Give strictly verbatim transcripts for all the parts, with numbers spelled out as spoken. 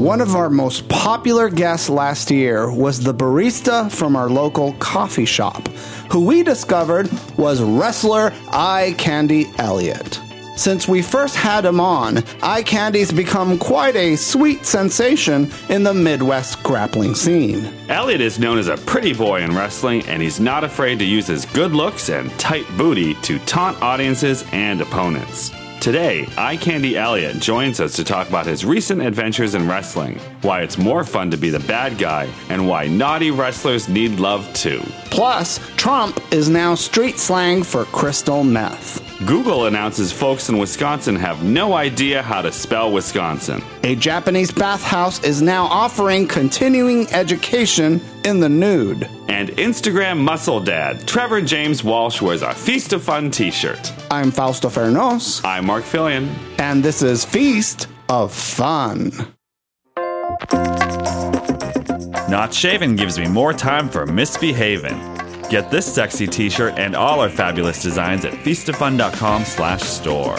One of our most popular guests last year was the barista from our local coffee shop, who we discovered was wrestler Eye Candy Elliott. Since we first had him on, Eye Candy's become quite a sweet sensation in the Midwest grappling scene. Elliott is known as a pretty boy in wrestling, and he's not afraid to use his good looks and tight booty to taunt audiences and opponents. Today, Eye Candy Elliott joins us to talk about his recent adventures in wrestling, why it's more fun to be the bad guy, and why naughty wrestlers need love too. Plus, Trump is now street slang for crystal meth. Google announces folks in Wisconsin have no idea how to spell Wisconsin. A Japanese bathhouse is now offering continuing education in the nude. And Instagram muscle dad Trevor James Walsh wears a Feast of Fun t-shirt. I'm Fausto Fernos. I'm Mark Fillion. And this is Feast of Fun. Not shaving gives me more time for misbehaving. Get this sexy t-shirt and all our fabulous designs at feastoffun.com slash store.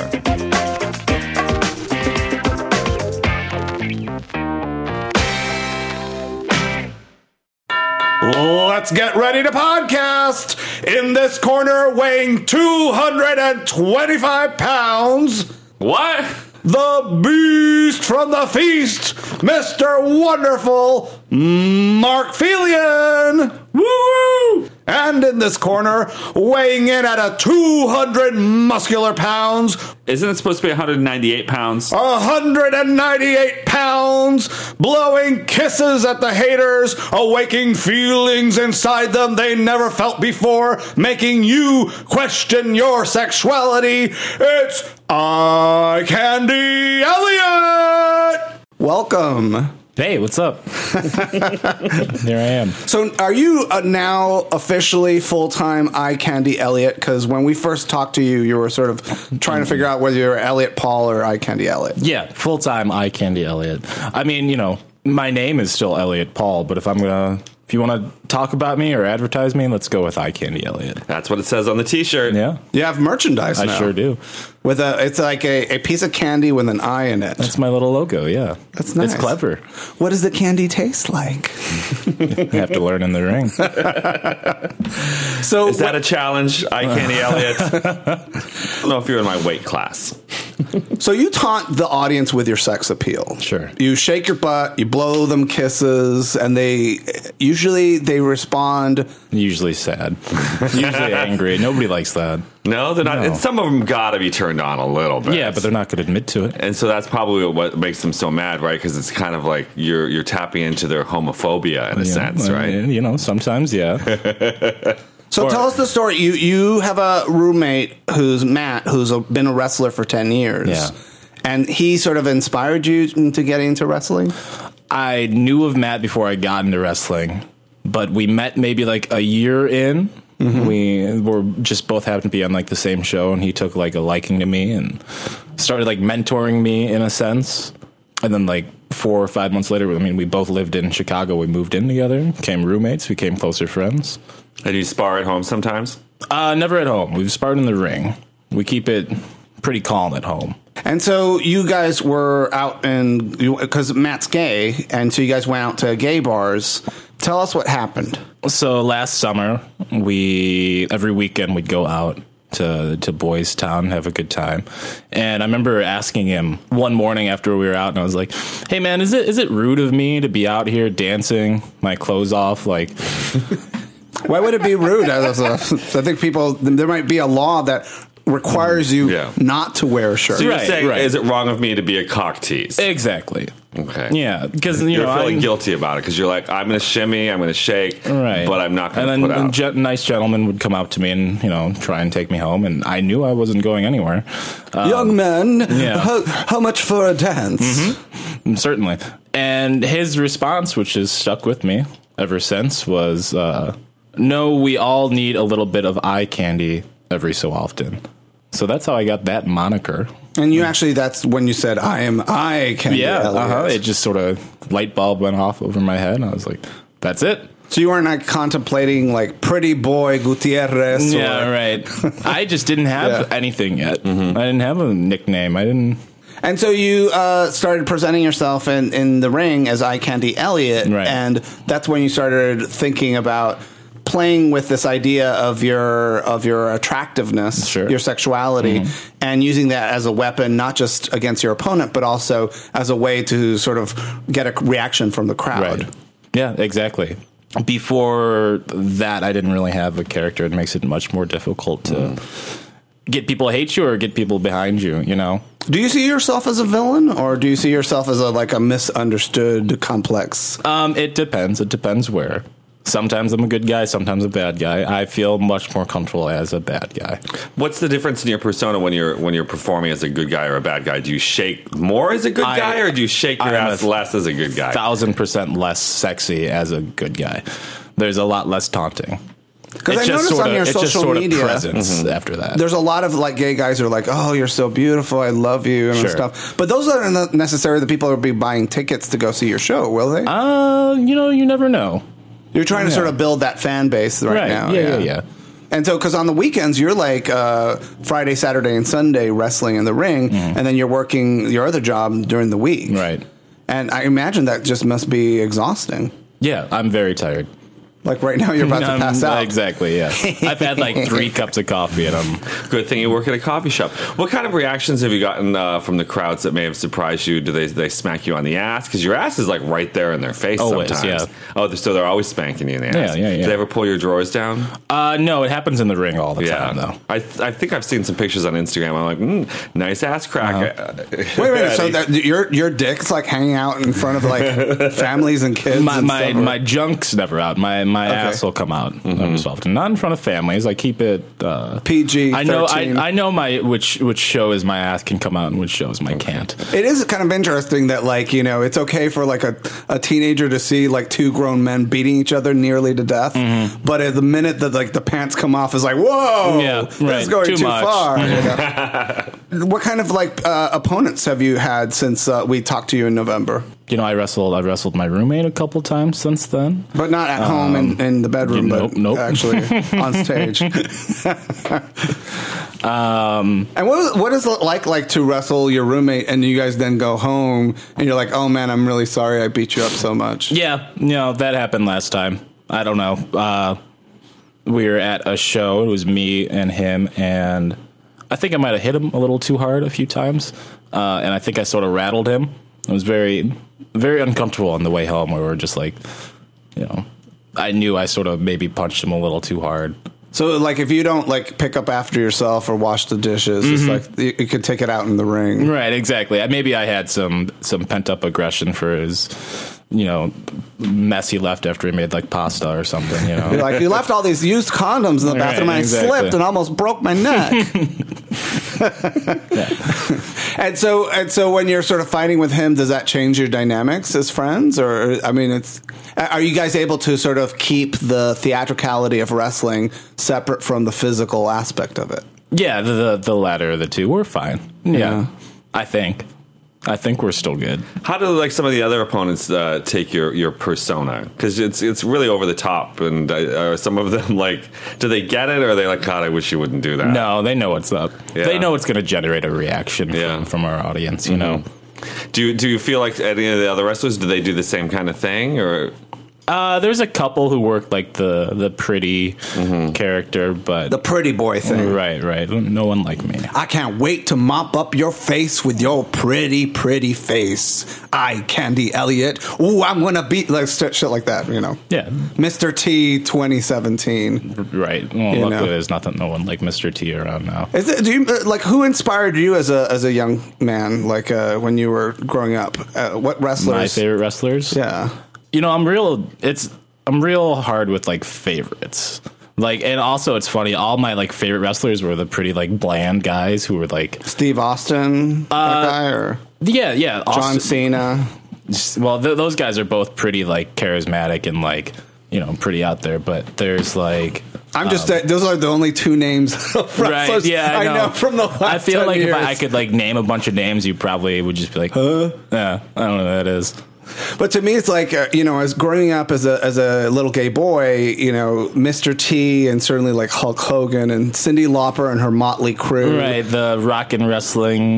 Let's get ready to podcast. In this corner, weighing two hundred twenty-five pounds. What? The beast from the feast, Mister Wonderful Mark Fillion. Woo! And in this corner, weighing in at a two hundred muscular pounds. Isn't it supposed to be one hundred ninety-eight pounds? one hundred ninety-eight pounds, blowing kisses at the haters, awaking feelings inside them they never felt before, making you question your sexuality. It's Eye Candy Elliott! Welcome. Hey, what's up? There I am. So are you uh, now officially full-time Eye Candy Elliott? Because when we first talked to you, you were sort of trying to figure out whether you were Elliott Paul or Eye Candy Elliott. Yeah, full-time Eye Candy Elliott. I mean, you know, my name is still Elliott Paul, but if I'm going to... If you want to talk about me or advertise me, let's go with Eye Candy Elliott. That's what it says on the t-shirt. Yeah. You have merchandise I now. sure do. With a, it's like a, a piece of candy with an eye in it. That's my little logo, yeah. That's nice. It's clever. What does the candy taste like? You have to learn in the ring. So Is that a challenge, Eye Candy Elliott? I don't know if you're in my weight class. So you taunt the audience with your sex appeal. Sure. You shake your butt, you blow them kisses, and they usually they respond. Usually sad. Usually angry. Nobody likes that. No, they're not. No. And some of them got to be turned on a little bit. Yeah, but they're not going to admit to it. And so that's probably what makes them so mad, right? Because it's kind of like you're you're tapping into their homophobia in a Yeah, sense, I right? mean, you know, sometimes, yeah. So Or- tell us the story. You you have a roommate who's Matt, who's a, been a wrestler for ten years. Yeah. And he sort of inspired you to get into wrestling? I knew of Matt before I got into wrestling, but we met maybe like a year in. Mm-hmm. We were just both happened to be on like the same show, and he took like a liking to me and started like mentoring me in a sense. And then like four or five months later, I mean, we both lived in Chicago. We moved in together, became roommates, became closer friends. And you spar at home sometimes? Uh, never at home. We've sparred in the ring. We keep it pretty calm at home. And so you guys were out in, because Matt's gay, and so you guys went out to gay bars. Tell us what happened. So last summer, we every weekend we'd go out to to Boys Town, have a good time. And I remember asking him one morning after we were out, and I was like, "Hey man, is it is it rude of me to be out here dancing, my clothes off, like?" Why would it be rude? I think people, there might be a law that requires you Yeah. not to wear a shirt. So you're Right, saying, right. is it wrong of me to be a cock tease? Exactly. Okay. Yeah, because you You're know feeling I'm, guilty about it because you're like, I'm going to shimmy, I'm going to shake, right? but I'm not going to and put then out. a ge- nice gentleman would come up to me and you know try and take me home, and I knew I wasn't going anywhere. Um, Young men, yeah. how, how much for a dance? Mm-hmm. Certainly. And his response, which has stuck with me ever since, was, uh, no, we all need a little bit of eye candy every so often. So that's how I got that moniker. And you actually, that's when you said, I am Eye Candy Yeah, Elliott. uh-huh. It just sort of, light bulb went off over my head, and I was like, that's it. So you weren't like contemplating like Pretty Boy Gutierrez? Yeah, or, right. I just didn't have Yeah. anything yet. Mm-hmm. I didn't have a nickname. I didn't... And so you uh, started presenting yourself in, in the ring as Eye Candy Elliott, Right. and that's when you started thinking about playing with this idea of your of your attractiveness, Sure. your sexuality, Mm-hmm. and using that as a weapon, not just against your opponent, but also as a way to sort of get a reaction from the crowd. Right. Yeah, exactly. Before that, I didn't really have a character. It makes it much more difficult to Mm. get people to hate you or get people behind you, you know? Do you see yourself as a villain, or do you see yourself as a like a misunderstood complex? Um, it depends. It depends where. Sometimes I'm a good guy, sometimes a bad guy. I feel much more comfortable as a bad guy. What's the difference in your persona when you're when you're performing as a good guy or a bad guy? Do you shake more as a good I- guy, or do you shake your I'm ass a less as a good guy? Thousand percent less sexy as a good guy. There's a lot less taunting. Because I It's just noticed sorta- on your it's just social sort of media, presence after that. there's a lot of like gay guys who are like, "Oh, you're so beautiful, I love you," and Sure. stuff. But those aren't not necessarily the people who will be buying tickets to go see your show, will they? Uh, you know, you never know. You're trying to yeah. sort of build that fan base right, Right. now. Yeah, yeah, yeah. And so, because on the weekends you're like uh, Friday, Saturday, and Sunday wrestling in the ring, and then you're working your other job during the week, Right. And I imagine that just must be exhausting. Yeah, I'm very tired. Like right now, you're about to Um, pass out. Exactly, yeah. I've had like three cups of coffee and I'm Good thing you work at a coffee shop. What kind of reactions have you gotten uh, from the crowds that may have surprised you? Do they they smack you on the ass? Because your ass is like right there in their face Always, sometimes. yeah. Oh, so they're always spanking you in the ass. Yeah, yeah, yeah. Do they ever pull your drawers down? Uh, no, it happens in the ring all the time, though. I th- I think I've seen some pictures on Instagram. I'm like, mm, nice ass crack. Uh-huh. Wait a minute. So that your your dick's like hanging out in front of like families and kids. My and my, stuff, or- my junk's never out. My my Okay. ass will come out every so often. Not in front of families. I keep it uh, P G I know I, thirteen. I know my which which shows my ass can come out and which shows my can't. It is kind of interesting that, like, you know, it's okay for like a, a teenager to see like two grown men beating each other nearly to death, but at the minute that like the pants come off, is like, whoa, Yeah, this right. is going Too too, much. far. you know? What kind of like uh, opponents have you had since uh, we talked to you in November? You know, I wrestled I wrestled my roommate a couple times since then. But not at home in, in the bedroom, nope, but nope. actually on stage. um, and what is, what is it like like to wrestle your roommate and you guys then go home and you're like, oh man, I'm really sorry I beat you up so much. Yeah, you know, that happened last time. I don't know. Uh, we were at a show. It was me and him, and I think I might have hit him a little too hard a few times, uh, and I think I sort of rattled him. I was very, very uncomfortable on the way home. We were just like, you know, I knew I sort of maybe punched him a little too hard. So like if you don't like pick up after yourself or wash the dishes, it's like you, you could take it out in the ring. Right, exactly. I- Maybe I had some some pent up aggression for his, you know, mess he left after he made like pasta or something. You know, You're like, you left all these used condoms in the Right, bathroom and exactly. I slipped and almost broke my neck. And so, and so, when you're sort of fighting with him, does that change your dynamics as friends? Or, I mean, it's are you guys able to sort of keep the theatricality of wrestling separate from the physical aspect of it? yeah, the, the the latter of the two, we're fine. Yeah, Yeah. I think, I think we're still good. How do like some of the other opponents uh, take your, your persona? Because it's it's really over the top, and uh, are some of them like, do they get it, or are they like, God, I wish you wouldn't do that? No, they know what's up. Yeah. They know it's going to generate a reaction Yeah. from, from our audience. You know, Do you, do you feel like any of the other wrestlers, do they do the same kind of thing, or? uh, there's a couple who work like the the pretty character, but The pretty boy thing. right, right, no one like me. I can't wait to mop up your face with your pretty, pretty face. Eye Candy Elliott. Ooh, I'm gonna beat like shit shit like that. You know. Yeah, Mister T twenty seventeen. right. Well, You luckily know. there's nothing, no one like Mister T around now. Is it? Do you uh, like who inspired you as a as a young man? Like uh, when you were growing up, uh, what wrestlers? My favorite wrestlers. Yeah. You know, I'm real. It's I'm real hard with like favorites. Like, and also it's funny. All my like favorite wrestlers were the pretty like bland guys who were like, Steve Austin, that guy, or yeah, yeah, John Austin- Cena. Well, th- those guys are both pretty like charismatic and like, you know, pretty out there. But there's like, I'm just uh, those are the only two names of right? wrestlers Yeah, I know. from the last I feel ten like years. if I, I could like name a bunch of names, you probably would just be like, huh? Yeah, I don't know who that is. But to me, it's like uh, you know, as growing up as a as a little gay boy, you know, Mister T and certainly like Hulk Hogan and Cyndi Lauper and her motley crew. Right, the rock and wrestling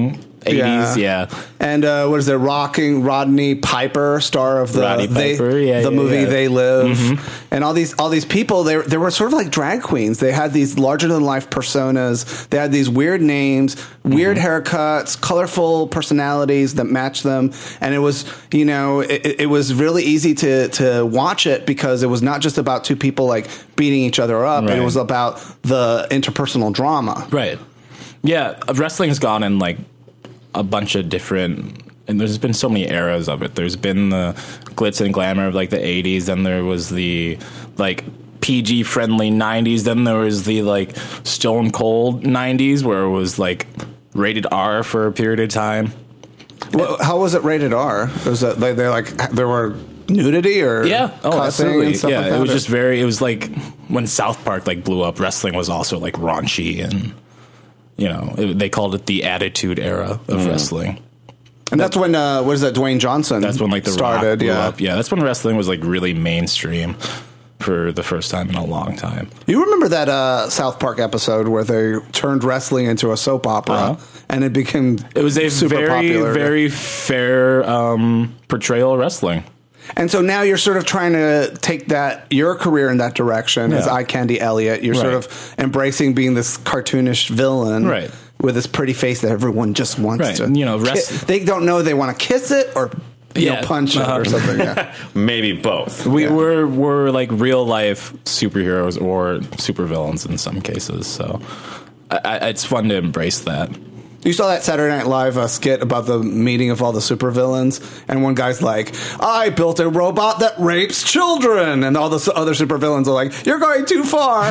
eighties, yeah. And uh, what is it? Rocking Rodney Piper, star of the Roddy they, Piper, yeah, the yeah, movie yeah. They Live, Mm-hmm. and all these all these people. They they were sort of like drag queens. They had these larger than life personas. They had these weird names, weird Mm-hmm. haircuts, colorful personalities that matched them, and it was you know it, it was really easy to to watch it because it was not just about two people like beating each other up. Right. It was about the interpersonal drama. Right. Yeah, wrestling's gone in like a bunch of different, and there's been so many eras of it. There's been the glitz and glamour of like the eighties, then there was the like P G friendly nineties, then there was the like stone cold nineties where it was like rated R for a period of time. Well, how was it rated R? Was it like they like there were nudity or Yeah, oh, cussing absolutely. and stuff Yeah, like that? it was or- just very. It was like when South Park like blew up. Wrestling was also like raunchy, and you know it, they called it the Attitude Era of wrestling. and that's when uh, what is that? Dwayne Johnson. That's when like the started. Rock blew Yeah. up. Yeah, that's when wrestling was like really mainstream for the first time in a long time. You remember that uh, South Park episode where they turned wrestling into a soap opera, Uh-huh. and it became It was a super very popular. very fair um, portrayal of wrestling. And so now you're sort of trying to take that your career in that direction as Yeah. Eye Candy Elliott. You're sort Right. of embracing being this cartoonish villain, Right. with this pretty face that everyone just wants Right. to. You know, ki- rest- they don't know they want to kiss it or you Yeah. know, punch it Uh-huh. or something. Yeah. Maybe both. We Yeah. were were like real life superheroes or supervillains in some cases. So I, I, it's fun to embrace that. You saw that Saturday Night Live uh, skit about the meeting of all the supervillains, and one guy's like, "I built a robot that rapes children," and all the s- other supervillains are like, "You're going too far."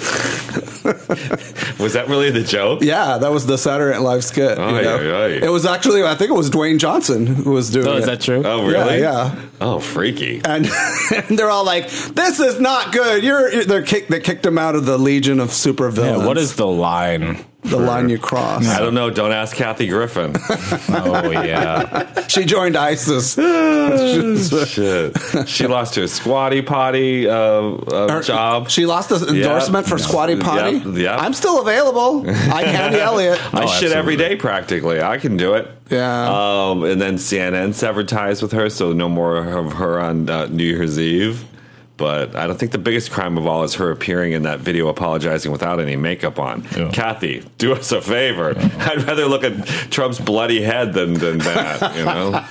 Was that really the joke? Yeah, that was the Saturday Night Live skit. you Aye, know? aye, aye. It was actually, I think it was Dwayne Johnson who was doing Oh, it. is that true? Oh, Yeah, really? yeah. Oh, freaky. And, and they're all like, "This is not good." You're, you're they're kick, they kicked him out of the Legion of Supervillains. Yeah, what is the line? the line you cross? I don't know. Don't ask Kathy Griffin. Oh yeah, She joined ISIS. Shit. She lost her squatty potty uh, uh, Her- job. She lost the endorsement for Yeah. Squatty Potty. Yep, yep. I'm still available. Eye Candy Elliott. I Oh, shit every absolutely. day practically. I can do it. Yeah. Um, and then C N N severed ties with her, so no more of her on uh, New Year's Eve. But I don't think the biggest crime of all is her appearing in that video apologizing without any makeup on. Yeah. Kathy, do us a favor. I'd rather look at Trump's bloody head than, than that, you know?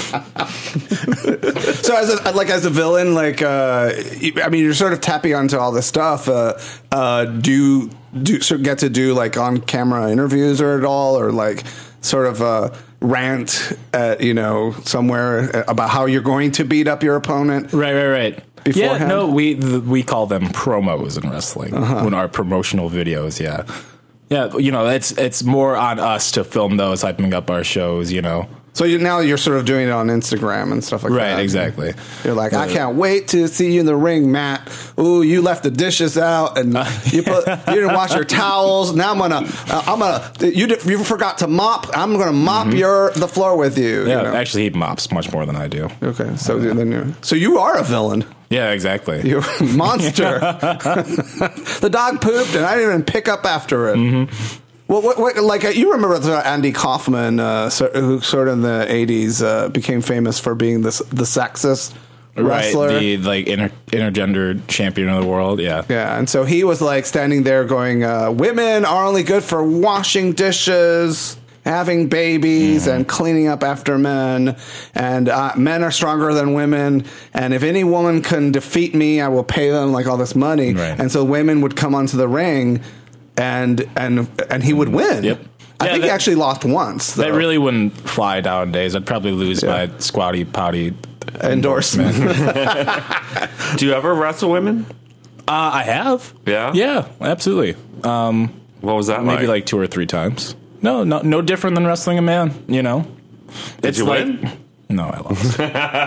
So as a, like as a villain, like uh, I mean, you're sort of tapping onto all this stuff. Uh, uh, do you do sort of get to do like on camera interviews or at all, or like sort of uh, rant at you know somewhere about how you're going to beat up your opponent? right, right, right. Beforehand? Yeah, no, we th- we call them promos in wrestling Uh-huh. when our promotional videos. Yeah, yeah. You know, it's it's more on us to film those, hyping up our shows. You know, So you, now you're sort of doing it on Instagram and stuff like that. right? Exactly. You're like, I can't wait to see you in the ring, Matt. Ooh, you left the dishes out, and you put you didn't wash your towels. Now I'm gonna, uh, I'm gonna. You did, you forgot to mop. I'm gonna mop your the floor with you. Yeah, you know? actually, he mops much more than I do. Okay, so then you so you are a villain. Yeah, exactly. You're a monster. The dog pooped, and I didn't even pick up after it. Mm-hmm. Well, what, what, like uh, you remember the Andy Kaufman, uh, so, who sort of in the eighties uh, became famous for being this the sexist wrestler. Right, the like inter- intergender champion of the world. Yeah, Yeah, and so he was like standing there going, uh, "Women are only good for washing dishes, having babies, Mm-hmm. and cleaning up after men. And uh, men are stronger than women. And if any woman can defeat me, I will pay them like all this money." Right. And so women would come onto the ring, and and and he would win. Yep. I Yeah, think he that- actually lost once. that though. really wouldn't fly nowadays. I'd probably lose Yeah. my squatty potty endorsement. Do you ever wrestle women? Uh, I have. Yeah? Yeah, absolutely. Um, What was that maybe like? like two or three times. No, no, no different than wrestling a man. You know, Did you like, win? No, I lost.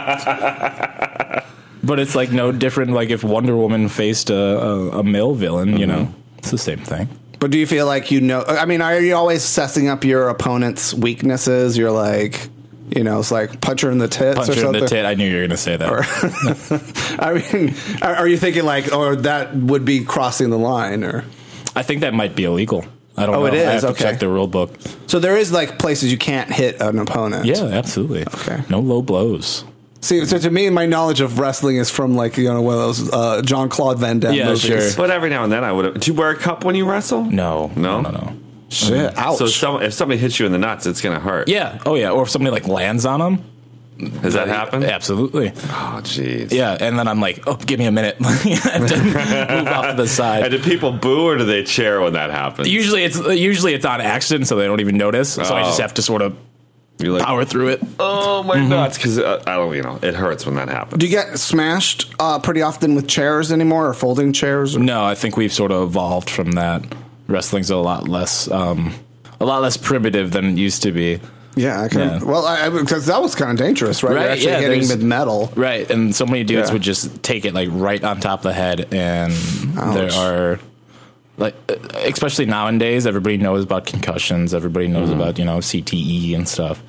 But it's like no different. Like if Wonder Woman faced a, a, a male villain, you know, it's the same thing. But do you feel like you know? I mean, are you always assessing up your opponent's weaknesses? You're like, you know, it's like punch her in the tits Punch or her in something. the tit. I knew you were going to say that. I mean, are, are you thinking like, or that would be crossing the line, or I think that might be illegal. I don't Oh, know. it is? I have to Okay. check the rule book. So there is like places you can't hit an opponent. Yeah, absolutely. Okay. No low blows. See, so to me, my knowledge of wrestling is from like you know one of those uh, Jean Claude Van Damme Yeah, movies. sure. But every now and then I would. Do you wear a cup when you wrestle? No. No? No, no, no. Shit, ouch. So if, some, if somebody hits you in the nuts, it's gonna hurt. Yeah. Oh, yeah. Or if somebody like lands on them. Has that happened? Absolutely. Oh, jeez. Yeah. And then I'm like, oh, give me a minute. I have to move off to the And side. do people boo or do they cheer when that happens? Usually it's usually it's on accident, so they don't even notice. So I just Oh. have to sort of You're like, power through it. oh my nuts, because uh, I don't, you know, it hurts when that happens. Do you get smashed uh, pretty often with chairs anymore, or folding chairs? Or? No, I think we've sort of evolved from that. Wrestling's a lot less, um, a lot less primitive than it used to be. Yeah, I can. Yeah. Well, I, because that was kind of dangerous, right? Right, You're actually yeah, hitting there's- with metal. Right, and so many dudes Yeah. would just take it like right on top of the head, and there Ouch. are like, especially nowadays, everybody knows about concussions. Everybody knows Mm-hmm. about you know C T E and stuff.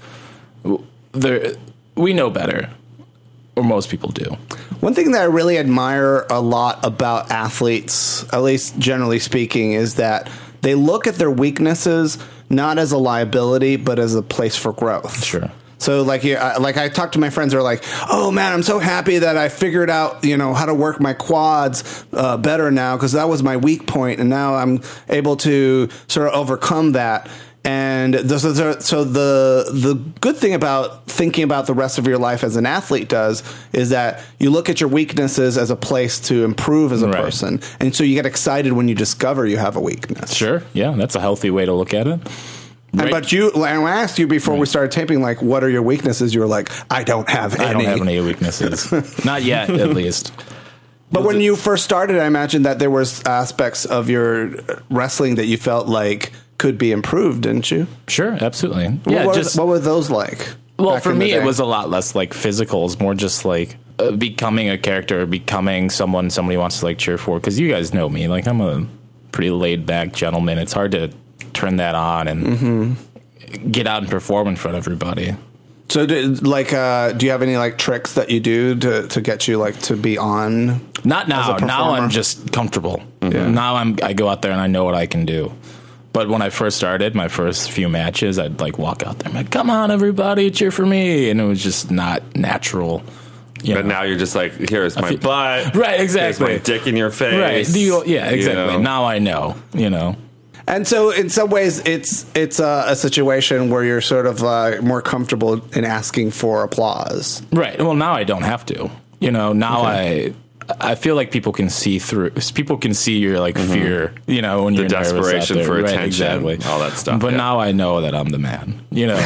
There, we know better, or most people do. One thing that I really admire a lot about athletes, at least generally speaking, is that they look at their weaknesses not as a liability, but as a place for growth. Sure. So, like, yeah, I- like I talk to my friends who are like, "Oh man, I'm so happy that I figured out, you know, how to work my quads uh, better now because that was my weak point, and now I'm able to sort of overcome that." And this is a, so the the good thing about thinking about the rest of your life as an athlete does is that you look at your weaknesses as a place to improve as a Right. person, and so you get excited when you discover you have a weakness. Sure, yeah, that's a healthy way to look at it. And, Right. but you, and I asked you before we started taping, like, what are your weaknesses? You were like, I don't have any. I don't have any weaknesses, not yet, at least. But when you first started, I imagine that there was aspects of your wrestling that you felt like could be improved, didn't you? Sure, absolutely. What Yeah, were- just what were those like? well, back for in the me, it day? was a lot less like physical. It's more just like uh, becoming a character, becoming someone somebody wants to like cheer for. Because you guys know me, like I'm a pretty laid back gentleman. It's hard to turn that on and Mm-hmm. get out and perform in front of everybody. So, do, like, uh, do you have any like tricks that you do to, to get you like to be on? Not now. As a Now I'm performer? just comfortable. Yeah. Now I'm I go out there and I know what I can do. But when I first started, my first few matches, I'd like walk out there and be like, come on, everybody, cheer for me. And it was just not natural. You But know? now you're just like, here's my feel- butt. Right, exactly. Here's my dick in your face. Right. Do you, yeah, you exactly. know? Now I know, you know. And so, in some ways, it's it's uh, a situation where you're sort of uh, more comfortable in asking for applause. Right. Well, now I don't have to. You know, now I I feel like people can see through. People can see your like fear. You know, when The you're nervous out desperation there. for Right, attention, exactly, all that stuff, But yeah. now I know that I'm the man. You know,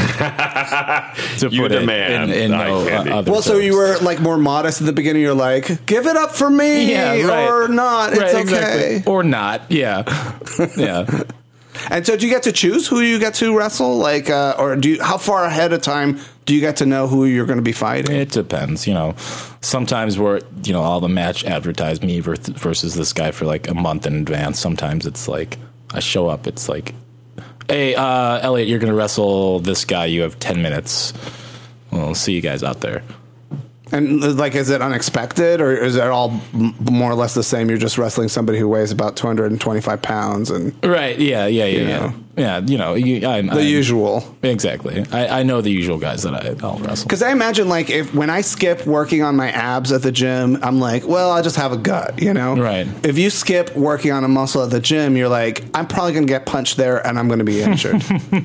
to You put the it man, in, in eye no candy. uh, other Well, so terms. you were like more modest in the beginning. You're like, give it up for me, Yeah, right. or not. It's Right, okay. exactly. Or not. Yeah, yeah. And so, do you get to choose who you get to wrestle? Like, uh, or do you? How far ahead of time do you get to know who you're going to be fighting? It depends, you know. Sometimes we're, you know, all the match advertise me ver- versus this guy for like a month in advance. Sometimes it's like I show up, it's like, hey, uh, Elliot, you're going to wrestle this guy. You have ten minutes. Well, see you guys out there. And like, is it unexpected, or is it all m- more or less the same? You're just wrestling somebody who weighs about two hundred twenty-five pounds, and Right? Yeah, yeah, yeah, yeah. know. Yeah, you know, you, I, the usual. Exactly. I, I know the usual guys that I, I'll wrestle. Because I imagine, like, if when I skip working on my abs at the gym, I'm like, well, I'll just have a gut, you know? Right. If you skip working on a muscle at the gym, you're like, I'm probably going to get punched there, and I'm going to be injured.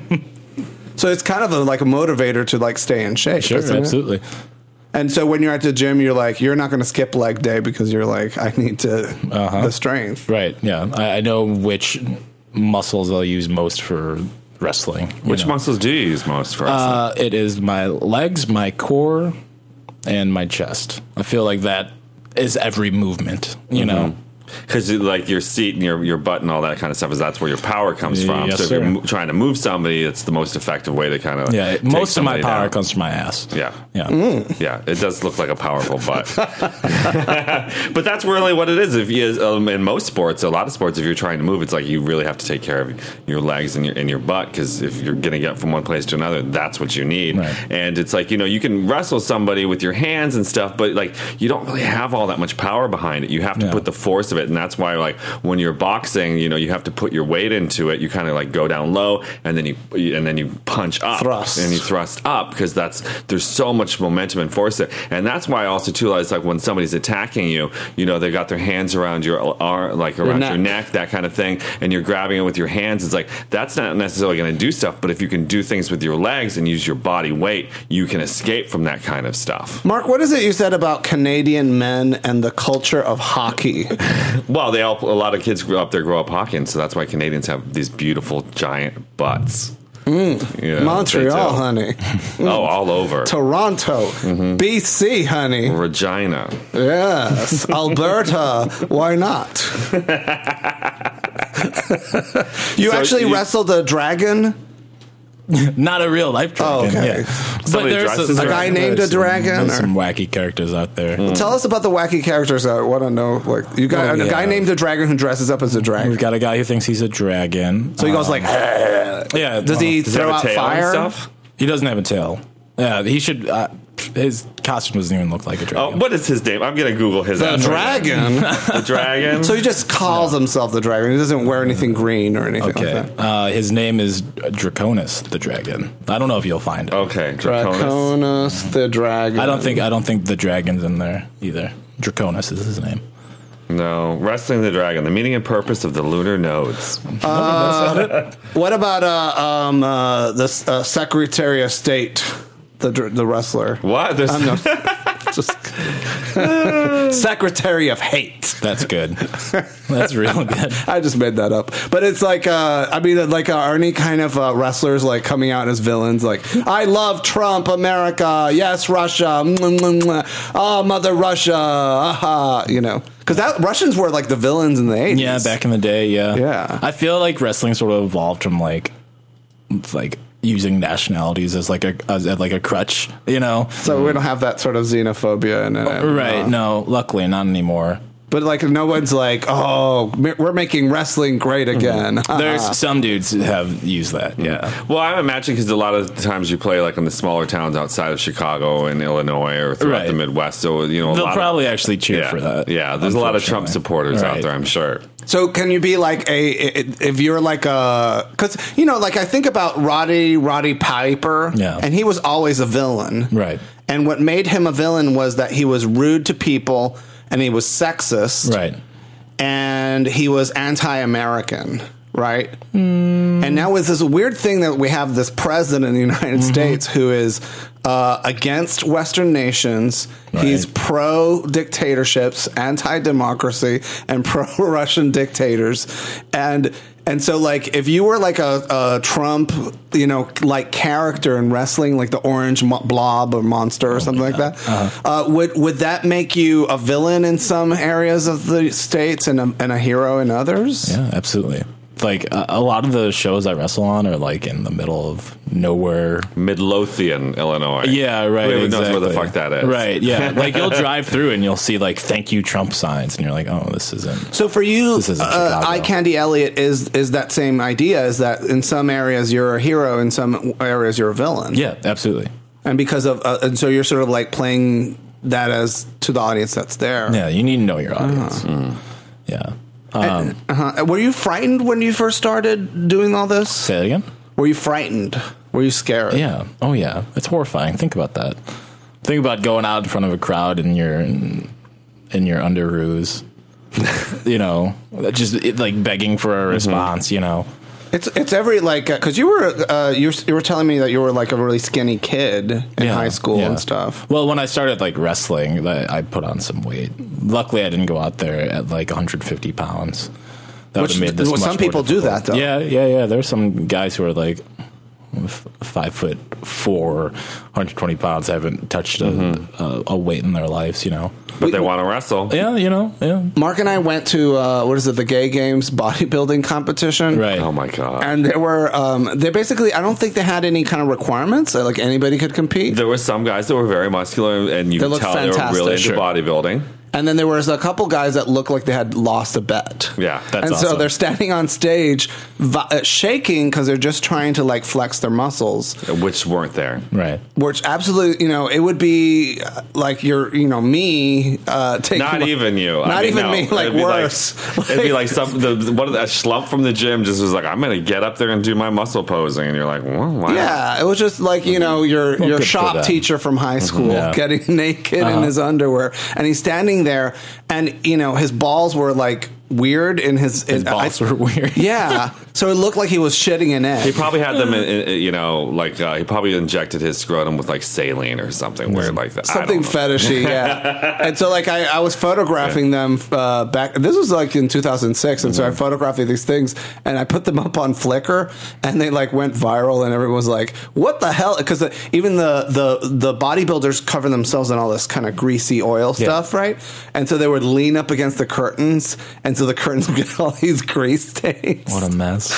So it's kind of a, like a motivator to like stay in shape. Sure, isn't it? absolutely. And so when you're at the gym, you're like, you're not going to skip leg day because you're like, I need to Uh-huh. the strength. Right. Yeah. I, I know which muscles I'll use most for wrestling. you Which know. muscles do you use most for wrestling? Uh, it is my legs, my core, and my chest. I feel like that is every movement, you know? Because like your seat and your, your butt and all that kind of stuff is that's where your power comes from. Yes, so if sir. you're mo- trying to move somebody, it's the most effective way to kind of Yeah. take Most of my somebody power down. comes from my ass. Yeah. Yeah. Yeah, it does look like a powerful butt. But that's really what it is. If you, um, in most sports, a lot of sports, if you're trying to move, it's like you really have to take care of your legs and your and your butt because if you're going to get from one place to another, that's what you need. Right. And it's like, you know, you can wrestle somebody with your hands and stuff, but like you don't really have all that much power behind it. You have to Yeah. put the force of it, and that's why like when you're boxing, you know, you have to put your weight into it. You kind of like go down low, and then you and then you punch up, Thrust. and you thrust up because that's there's so much momentum and force there, and that's why also too it's like when somebody's attacking you, you know, they got their hands around your arm, like around neck. your neck, that kind of thing, and you're grabbing it with your hands. It's like that's not necessarily going to do stuff, but if you can do things with your legs and use your body weight, you can escape from that kind of stuff. Mark, what is it you said about Canadian men and the culture of hockey? Well, they all a lot of kids grow up there grow up hockeying, so that's why Canadians have these beautiful giant butts. Mm. Yeah, Montreal, honey. Oh, all over. Toronto, mm-hmm. B C, honey. Regina. Yes, Alberta. Why not? you So actually you- wrestled a dragon? Not a real life Oh, dragon. okay. Yeah. But Somebody there's dresses A guy named a some- dragon? There's or- some wacky characters out there. Tell us about the wacky characters. I want to know. Like you got Oh, a yeah. guy named a dragon who dresses up as a dragon. We've got a guy who thinks he's a dragon. So he goes Um, like, yeah. does well, he Does he throw have a out tail and fire? stuff? He doesn't have a tail. Yeah, he should. Uh, his costume doesn't even look like a Oh, dragon. what is his name? I'm gonna Google his The ass right dragon. now. The dragon. So he just calls himself the dragon. He doesn't wear anything green or anything Okay. like that. Uh, his name is Draconis the dragon. I don't know if you'll find it. okay, Draconis. Draconis the dragon. I don't think I don't think the dragon's in there either. Draconis is his name. No, wrestling the dragon. The meaning and purpose of the lunar nodes. What about uh, um, uh, the uh, Secretary of State, the dr- the wrestler? What? There's I'm not- just Secretary of Hate. That's good. That's real good. I just made that up, but it's like uh, I mean, like uh, are any kind of uh, wrestlers like coming out as villains? Like, I love Trump, America, yes, Russia, mwah, mwah, mwah. Oh, Mother Russia, aha, you know, because that Russians were like the villains in the eighties. Yeah, back in the day, yeah. Yeah. I feel like wrestling sort of evolved from like like using nationalities as like a as like a crutch, you know. So we don't have that sort of xenophobia in it. Right. Uh, No, luckily not anymore. But like no one's like, oh, we're making wrestling great again. There's some dudes who have used that. Yeah. Well, I imagine because a lot of times you play like in the smaller towns outside of Chicago and Illinois or throughout Right. the Midwest, so you know a They'll lot probably of, actually cheer yeah, for that. Yeah, there's a lot of Trump unfortunately. supporters out Right. there, I'm sure. So can you be like a if you're like a because you know like I think about Roddy Roddy Piper, Yeah. and he was always a villain, Right. And what made him a villain was that he was rude to people and he was sexist, Right. and he was anti-American, right? Mm. And now with this weird thing that we have this president in the United mm-hmm. States who is uh, against Western nations. Right. He's pro-dictatorships, anti-democracy, and pro-Russian dictators. And and so, like, if you were like a, a Trump, you know, like character in wrestling, like the orange mo- blob or monster or something like that, uh-huh. uh, would would that make you a villain in some areas of the states and a, and a hero in others? Yeah, absolutely. Like a, a lot of the shows I wrestle on are like in the middle of nowhere. Midlothian, Illinois. Yeah, right. Who exactly. knows where the fuck that is? Right, yeah. Like you'll drive through and you'll see like "Thank you, Trump" signs, and you're like, "Oh, this isn't." So for you, This isn't uh, Chicago. Eye Candy Elliott is is that same idea? Is that in some areas you're a hero, in some areas you're a villain? Yeah, absolutely. And because of uh, and so you're sort of like playing that as to the audience that's there. Yeah, you need to know your audience. Uh-huh. Mm. Yeah. Um, uh-huh. Were you frightened when you first started doing all this? Say it again. Were you frightened? Were you scared? Yeah. Oh, yeah. It's horrifying. Think about that. Think about going out in front of a crowd in your in, in your underoos. You know, just it, like begging for a response. Mm-hmm. You know. It's it's every like because you were uh, you were, you were telling me that you were like a really skinny kid in Yeah, high school yeah. and stuff. Well, when I started like wrestling, I I put on some weight. Luckily, I didn't go out there at like one hundred fifty pounds. That Which- would have made this well, much some more people do difficult. that, though. Yeah, yeah, yeah. There's some guys who are like f- five foot four, one hundred twenty pounds, haven't touched a, Mm-hmm. a, a weight in their lives. You know. But they want to wrestle. Yeah, you know. Yeah. Mark and I went to uh, what is it, the Gay Games bodybuilding competition, Right. Oh my god. And there were um, they basically I don't think they had any kind of requirements like anybody could compete. There were some guys that were very muscular, and you They could look tell they were fantastic. really into Sure. bodybuilding. and then there was a couple guys that looked like they had lost a bet. Yeah. That's and so awesome. they're standing on stage, vi- uh, shaking because they're just trying to like flex their muscles. Which weren't there. Right. Which absolutely, you know, it would be uh, like you're, you know, me uh, taking Not my- even you. not I mean, even no. me, like It'd be worse. Like, it'd be like some the, the one of that schlump from the gym just was like, I'm gonna get up there and do my muscle posing, and you're like, well, why? Yeah, it was just like, you know, your Well, your good for shop them. teacher from high school Yeah. getting naked in Uh-huh. his underwear, and he's standing there, and you know his balls were like weird in his. His in- balls I- were weird. Yeah, so it looked like he was shitting an egg. He probably had them, in, in, you know, like uh, he probably injected his scrotum with like saline or something weird like that. I Something don't know. fetishy, yeah. And so, like, I, I was photographing them uh, back. This was like in two thousand six, and so I photographed these things, and I put them up on Flickr, and they like went viral, and everyone was like, "What the hell?" Because even the the the bodybuilders cover themselves in all this kind of greasy oil stuff, right? And so they would lean up against the curtains, and so the curtains would get all these grease stains. What a mess.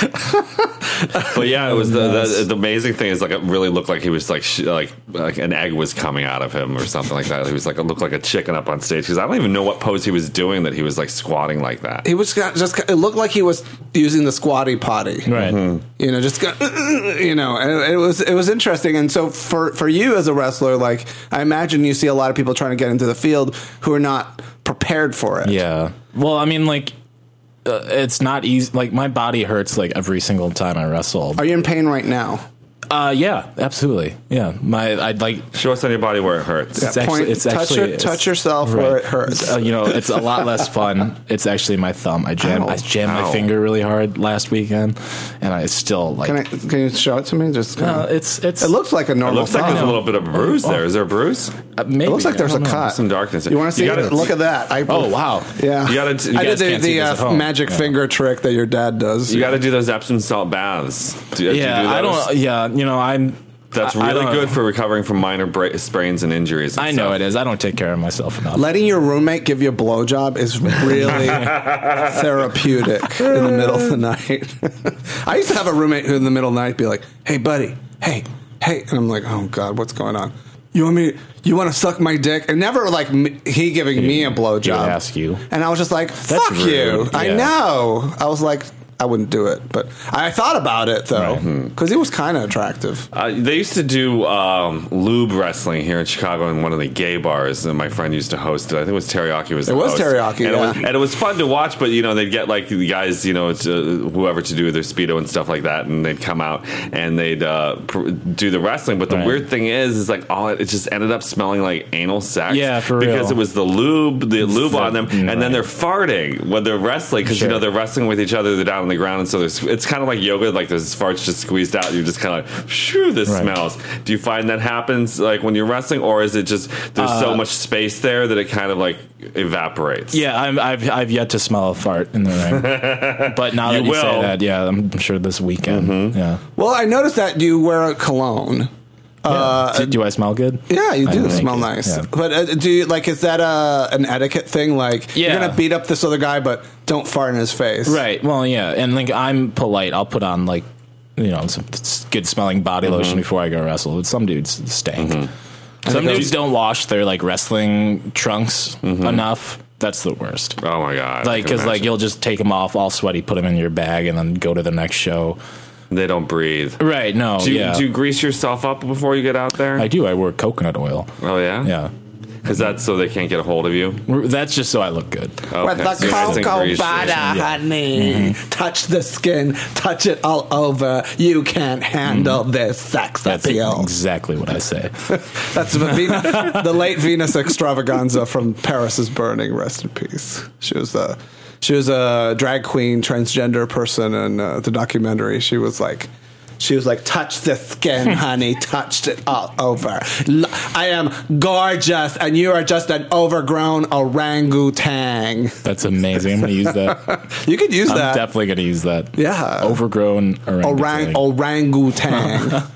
But yeah, it was the, Nice. the the amazing thing is like it really looked like he was like sh- like like an egg was coming out of him or something like that. He was like it looked like a chicken up on stage because I don't even know what pose he was doing that he was like squatting like that. He was got- just. It looked like he was using the squatty potty, Right. you know, just got, you know, and it was it was interesting. And so for for you as a wrestler, like I imagine you see a lot of people trying to get into the field who are not prepared for it. Yeah. Well, I mean, like, uh, it's not easy. Like, my body hurts like every single time I wrestle. Are you in pain right now? Uh, yeah, absolutely. Yeah, my I'd like. Show us on your body where it hurts. It's Yeah, actually, point- it's touch actually your- it's- touch yourself where it hurts. It's, uh, you know, it's a lot less fun. It's actually my thumb. I jammed, Ow. I jammed Ow. my finger really hard last weekend, and I still like. Can I? Can you show it to me? Just kinda- uh, it's it's. it looks like a It normal. looks like thumb. there's a little bit of a bruise there. Is there a bruise? uh, maybe, It looks like I there's a don't know. cut. Some darkness. You want to see You it? gotta- Look at that. I, Oh wow. Yeah. You gotta- you I did guys the, can't see the this uh, at home. magic Yeah. finger trick that your dad does. You got to do those Epsom salt baths. Do, do you Yeah, do I those? don't. Yeah, you know, I'm. That's I- I really don't- good for recovering from minor bra- sprains and injuries. and I know stuff. it is. I don't take care of myself enough. Letting your roommate give you a blowjob is really therapeutic in the middle of the night. I used to have a roommate who in the middle of the night be like, "Hey, buddy, hey, hey," and I'm like, "Oh God, what's going on? You want me? You want to suck my dick?" And never like me, he giving me a blowjob. He would ask you. and I was just like, "Fuck rude. you!" I Yeah. know. I was like, I wouldn't do it, but I thought about it though because he was kind of attractive. Uh, they used to do um, lube wrestling here in Chicago in one of the gay bars, and my friend used to host it. I think it was Teriyaki was. The It was host. Teriyaki, and, yeah. it was, and it was fun to watch. But you know, they'd get like the guys, you know, to, whoever to do their speedo and stuff like that, and they'd come out and they'd uh, pr- do the wrestling. But the Right. weird thing is, is like all it, it just ended up smelling like anal sex. Yeah, for because real. it was the lube, the lube the- on them, and right. then they're farting when they're wrestling because you Sure. know they're wrestling with each other. They're down on the ground, and so there's, it's kind of like yoga, like there's farts just squeezed out. And you're just kind of like, shoo, this Right. smells. Do you find that happens like when you're wrestling, or is it just there's Uh, so much space there that it kind of like evaporates? Yeah, I'm, I've I've yet to smell a fart in the ring, but now You that you will. say that, yeah, I'm sure this weekend. Yeah. Well, I noticed that you wear a cologne. Uh, do, do I smell good? Yeah, you I do thank smell you. nice. Yeah. But uh, do you like? Is that a an etiquette thing? Like, Yeah. you're gonna beat up this other guy, but don't fart in his face. Right. Well, yeah, and like I'm polite. I'll put on like you know some good smelling body Mm-hmm. lotion before I go wrestle. But some dudes stink. Some dudes don't wash their like wrestling trunks Mm-hmm. enough. That's the worst. Oh my god! Like, because like you'll just take them off all sweaty, put them in your bag, and then go to the next show. they don't breathe. Right? No. Do you, yeah. do you grease yourself up before you get out there? I do. I wear coconut oil. oh yeah, Yeah. Because that's so they can't get a hold of you. That's just so I look good. Okay, With the so it's in cocoa grease. butter, honey. Touch the skin, touch it all over. You can't handle this sex That's appeal. exactly what I say. That's the, Ven- the late Venus Extravaganza from Paris is Burning. Rest in peace. She was a she was a drag queen, transgender person in uh, the documentary. She was like. She was like, touch the skin, honey, touched it all over. L- I am gorgeous, and you are just an overgrown orangutan. That's amazing. I'm going to use that. You could use I'm that. definitely going to use that. Yeah. Overgrown Orang- orangutan. orangutan.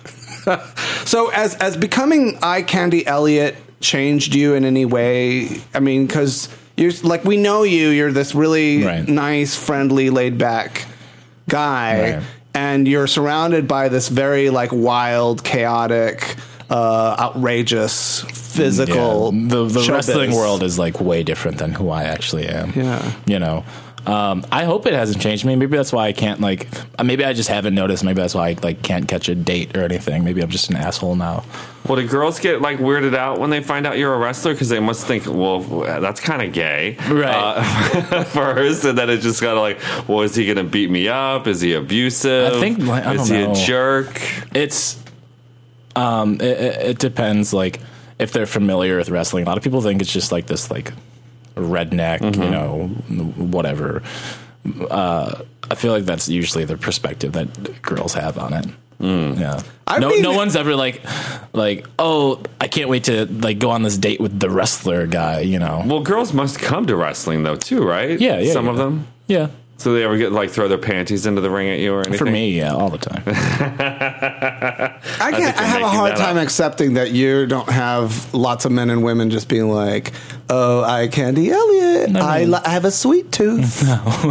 So, as as becoming Eye Candy Elliott changed you in any way? I mean, because you're like, we know you. You're this really Right. nice, friendly, laid back guy, Right. and you're surrounded by this very like wild, chaotic, uh, outrageous physical. Yeah. The, the showbiz. wrestling world is like way different than who I actually am. Yeah. You know, um, I hope it hasn't changed me. Maybe that's why I can't like, maybe I just haven't noticed. Maybe that's why I like can't catch a date or anything. Maybe I'm just an asshole now. Well, do girls get like weirded out when they find out you're a wrestler? Because they must think, well, that's kind of gay. Right. Uh, first, and then it's just kind of like, well, is he going to beat me up? Is he abusive? I think, like, I is don't he know. a jerk? It's, um, it, it it depends. Like if they're familiar with wrestling, a lot of people think it's just like this, like redneck, Mm-hmm. you know, whatever. Uh, I feel like that's usually the perspective that girls have on it. Mm. Yeah. I no, mean- no one's ever like, like, oh, I can't wait to like go on this date with the wrestler guy. You know. Well, girls must come to wrestling though, too, right? Yeah, yeah, Some yeah. of them. Yeah. So they ever get like throw their panties into the ring at you or anything? For me, yeah, all the time. I think can't. I you're have a making hard that time up. accepting that you don't have lots of men and women just being like, "Oh, I Candy Elliott. No, no. I, li- I have a sweet tooth."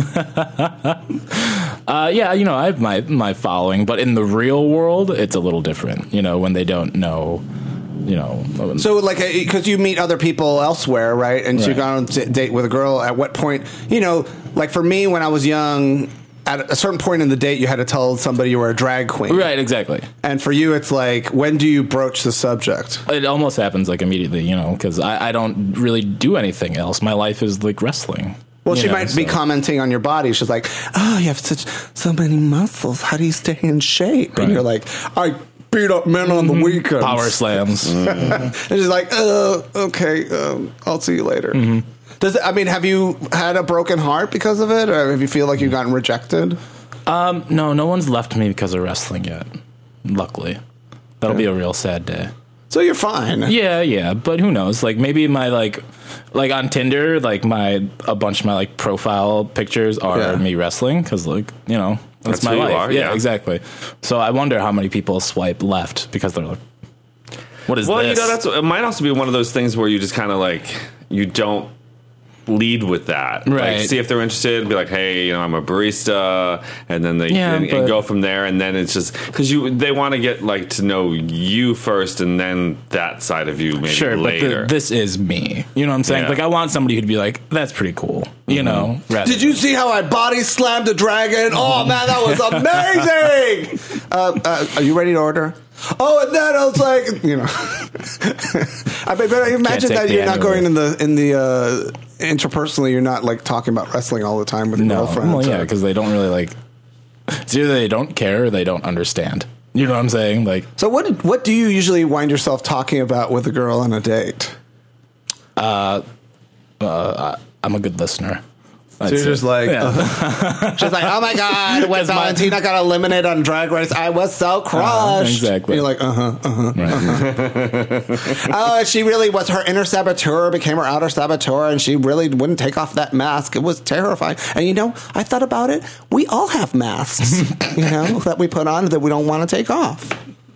Uh, yeah, you know, I have my my following, but in the real world, it's a little different. You know, when they don't know, you know. So, like, because you meet other people elsewhere, right? And so you Right. go on a date with a girl. At what point, you know, like for me, when I was young, at a certain point in the date, you had to tell somebody you were a drag queen, Right, exactly. And for you, it's like, when do you broach the subject? It almost happens like immediately, you know, because I, I don't really do anything else. My life is like wrestling. Well, you she know, might be so- commenting on your body. She's like, "Oh, you have such so many muscles. How do you stay in shape?" And Right. you're like, "I beat up men on the weekends." Power slams. And she's like, "Oh, okay. Um, I'll see you later." Mm-hmm. Does it, I mean, have you had a broken heart because of it, or have you feel like you've gotten rejected? Um, no, no one's left me because of wrestling yet. Luckily, that'll be a real sad day. So you're fine. Yeah, yeah, but who knows? Like maybe my like, like on Tinder, like my a bunch of my like profile pictures are Yeah. me wrestling because like you know that's, That's my who you life. are, yeah, yeah. exactly. So I wonder how many people swipe left because they're like, "What is Well, this?" you know, that's it might also be one of those things where you just kind of like you don't lead with that, Right. Like, see if they're interested, and be like, "Hey, you know, I'm a barista," and then they Yeah, and, and but- go from there. And then it's just because you they want to get like to know you first, and then that side of you maybe Sure, later. but the, this is me. You know what I'm saying? Yeah. Like, I want somebody who'd be like, "That's pretty cool." You know? rather- Did you see how I body slammed a dragon? Oh man, that was amazing! uh, uh, are you ready to order? Oh, and then I was like, you know, I bet, but I imagine take that the you're not annual going in the in the uh, interpersonally. You're not like talking about wrestling all the time with your No, girlfriend. well, yeah, or- because they don't really like. It's either they don't care or they don't understand. You know what I'm saying? Like, So what what do you usually wind yourself talking about with a girl on a date? I'm a good listener. So you're just like, Yeah. uh, she's like, oh my god, when 'Cause my- Valentina got eliminated on Drag Race, I was so crushed. Uh-huh, exactly. And you're like, uh huh, uh huh. Right. Oh, she really was. Her inner saboteur became her outer saboteur, and she really wouldn't take off that mask. It was terrifying. And you know, I thought about it. We all have masks, you know, that we put on that we don't want to take off.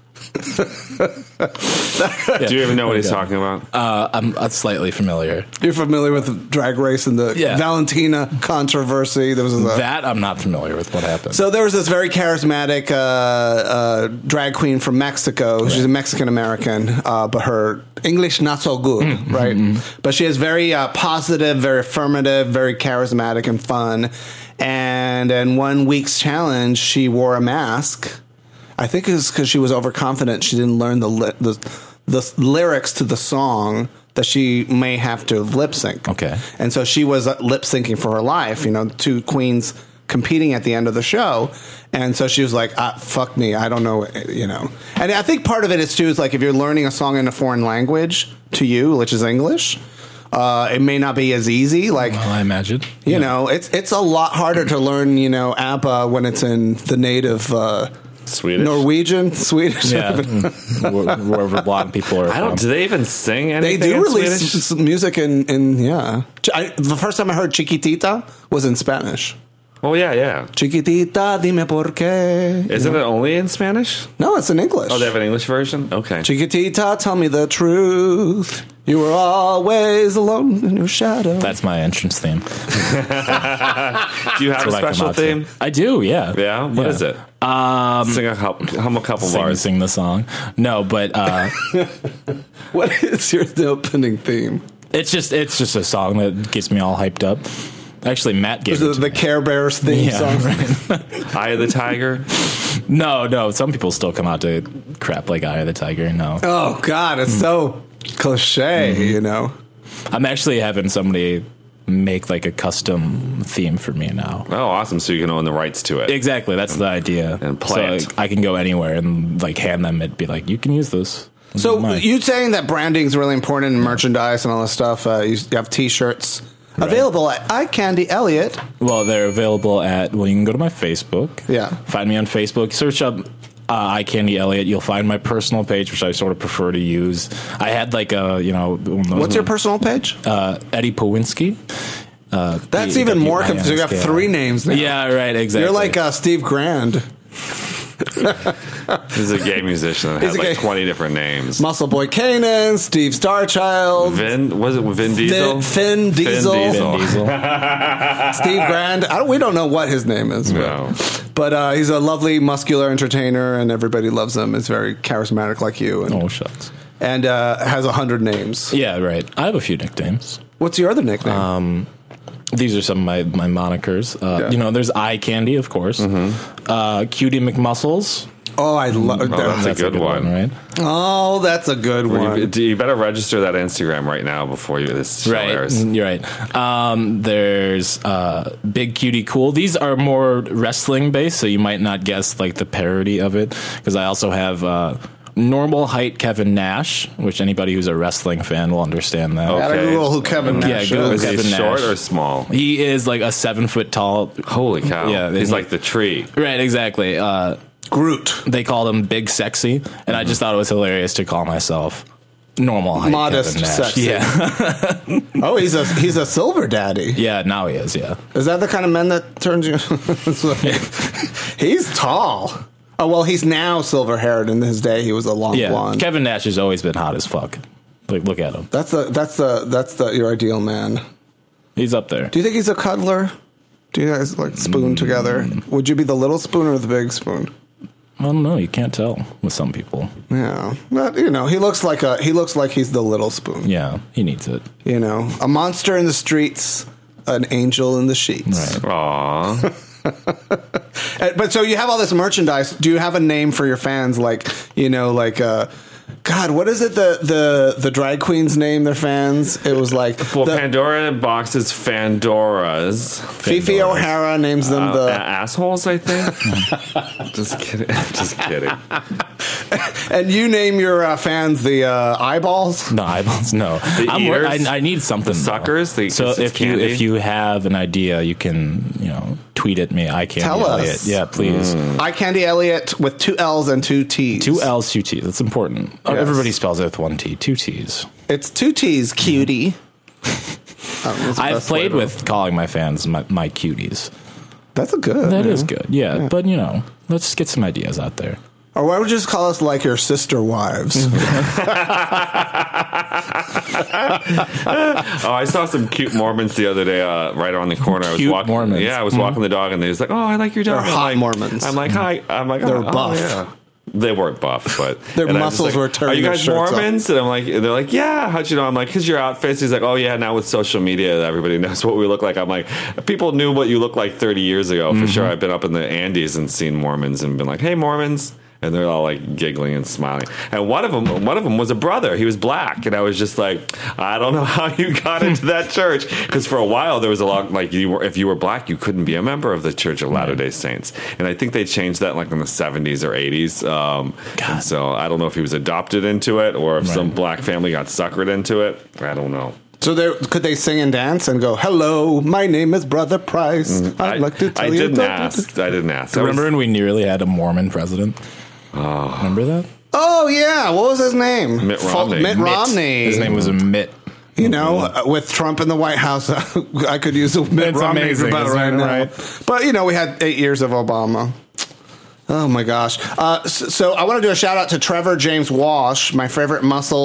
Do you even know what he's Okay. talking about? Uh, I'm uh, slightly familiar. You're familiar with Drag Race and the Yeah. Valentina controversy. There was a, That I'm not familiar with. What happened? So there was this very charismatic uh, uh, drag queen from Mexico. She's a Mexican American, uh, but her English not so good, Mm-hmm. right? But she is very uh, positive, very affirmative, very charismatic and fun. And in one week's challenge, she wore a mask. I think it was because she was overconfident. She didn't learn the, li- the the lyrics to the song that she may have to lip sync. Okay. And so she was uh, lip syncing for her life. You know, two queens competing at the end of the show. And so she was like, ah, fuck me. I don't know, you know. And I think part of it is too, is like if you're learning a song in a foreign language to you, which is English, uh, it may not be as easy. Like, well, I imagine. you know, it's it's a lot harder to learn, you know, ABBA when it's in the native uh, Swedish. Norwegian, Swedish. Yeah. Mm. Wherever blonde people are. I don't. from. Do they even sing They anything? do in release Swedish? s- music in, in yeah. I, the first time I heard Chiquitita was in Spanish. Oh yeah, yeah. Chiquitita, dime por qué. Isn't it only in Spanish? No, it's in English. Oh, they have an English version. Okay. Chiquitita, tell me the truth. You were always alone in your shadow. That's my entrance theme. Do you have a That's what I come special out to. theme? I do, yeah. Yeah? What Yeah. is it? Um, sing a couple, hum a couple Sing, bars. sing the song. No, but uh, What is your the opening theme? it's just it's just a song that gets me all hyped up. Actually, Matt gave Is it it to the me. Care Bears theme Yeah, song? right. Eye of the Tiger? No, no. Some people still come out to crap like Eye of the Tiger. No, Oh God, it's so cliche, Mm-hmm. you know. I'm actually having somebody make like a custom theme for me now. Oh, awesome. So you can own the rights to it. Exactly, that's the idea. and play so it. like, I can go anywhere and like hand them it. Be like, you can use this. This So is mine. you saying that branding is really important in merchandise and all this stuff? Uh, you have T-shirts available at Eye Candy Elliott. Well, they're available at. Well, you can go to my Facebook. Yeah. Find me on Facebook. Search up uh, Eye Candy Elliott. You'll find my personal page, which I sort of prefer to use. I had like a, you know, one of those What's your ones- personal page? uh, Eddie Powinski. Uh, That's P- even W more I N S K I. confusing. You have three names now. Yeah, right. Exactly. You're like uh, Steve Grand, He's a gay musician that He's has a like gay- twenty different names. Muscle Boy Kanan, Steve Starchild, Vin, was it Vin Diesel? Finn Diesel. Vin Vin Diesel. Steve Grand. I don't, we don't know what his name is. But, No. but uh, he's a lovely, muscular entertainer, and everybody loves him. He's very charismatic like you, and, Oh shucks. and uh, has a hundred names. Yeah, right. I have a few nicknames. What's your other nickname? These are some of my, my monikers. Uh, Yeah. You know, there's Eye Candy, of course. Uh, Cutie McMuscles. oh, I love Oh, that's a that. good one. right? Oh, that's a good You, one. you better register that Instagram right now before you this show Right, airs. you're right. Um, there's uh, Big Cutie Cool. These are more wrestling based, so you might not guess like the parody of it. Because I also have uh, Normal Height Kevin Nash, which anybody who's a wrestling fan will understand that. Gotta Okay. Google who Kevin Nash Yeah, Google Is is. he Kevin short Nash. or small? He is like a seven foot tall. Holy cow. Yeah, He's he- like the tree. Right, exactly. Uh, Groot. they called him Big Sexy, and I just thought it was hilarious to call myself Normal Height Modest Kevin Nash. Sexy. Yeah, Oh, he's a he's a silver daddy. yeah. Now he is. Yeah. Is that the kind of men that turns you? It's like- he's tall. Oh well, he's now silver haired. In his day, he was a long Yeah, blonde. Kevin Nash has always been hot as fuck. Like, look at him. That's the that's the that's the your ideal man. He's up there. Do you think he's a cuddler? Do you guys like spoon together? Would you be the little spoon or the big spoon? I don't know. You can't tell with some people. Yeah, but you know, he looks like a he looks like he's the little spoon. Yeah, he needs it. You know, a monster in the streets, an angel in the sheets. Right. Aw. Uh, But so you have all this merchandise. Do you have a name for your fans? Like, you know, like, uh, God, what is it? The the the drag queens name their fans. It was like Well, the, Pandora boxes Fandoras. Fifi Pandoras. O'Hara names them Uh, the. assholes, I think. Just kidding. Just kidding. And you name your uh, fans the uh, eyeballs. No eyeballs. No. I'm wor- eaters? I, I need something. though. Suckers? The- so it's if you candy? if you have an idea, you can you know tweet at me. I can't Tell Elliott. us. Yeah, please. Eye Candy Elliott with two L's and two T's. Two L's, two T's. That's important. Oh, Yes. everybody spells it with one T. Two T's. It's two T's, cutie. I don't know, that's the I've best way played to- with calling my fans my, my cuties. That's a good. That is man. good. Yeah, but you know, let's get some ideas out there. Or why would you just call us like your sister wives? Oh, I saw some cute Mormons the other day, uh, right around the corner. I was Cute walking. Mormons. Yeah, I was walking the dog, and they was like, "Oh, I like your dog." They're I'm hot like- Mormons. I'm like, "Hi." I'm like, They're oh, oh, buff. yeah. They weren't buff, but Their and I was muscles like, were turning Are you their guys shirts up. Mormons? And I'm like, they're like, "Yeah." How'd you know? I'm like, "Cause your outfits." He's like, "Oh yeah." Now with social media, everybody knows what we look like. I'm like, people knew what you looked like thirty years ago for sure. I've been up in the Andes and seen Mormons and been like, "Hey, Mormons." And they're all like giggling and smiling. And one of them, one of them was a brother. He was black, and I was just like, I don't know how you got into that church, because for a while there was a lot like you were, if you were black, you couldn't be a member of the Church of Latter Day Saints. And I think they changed that like in the seventies or eighties. Um, and so I don't know if he was adopted into it or if some black family got suckered into it. I don't know. So they, could they sing and dance and go, "Hello, my name is Brother Price. I'd I, like to tell I you." didn't da- ask. I didn't ask. I was- Remember when we nearly had a Mormon president? Remember that? Oh yeah, what was his name? Mitt Fo- Romney. Mitt Mitt. Romney. His name was Mitt. You know, uh, with Trump in the White House, I could use a Mitt It's Romney amazing, about isn't right it, now. right? But you know, we had eight years of Obama. Oh my gosh! Uh, so, so I want to do a shout out to Trevor James Walsh, my favorite muscle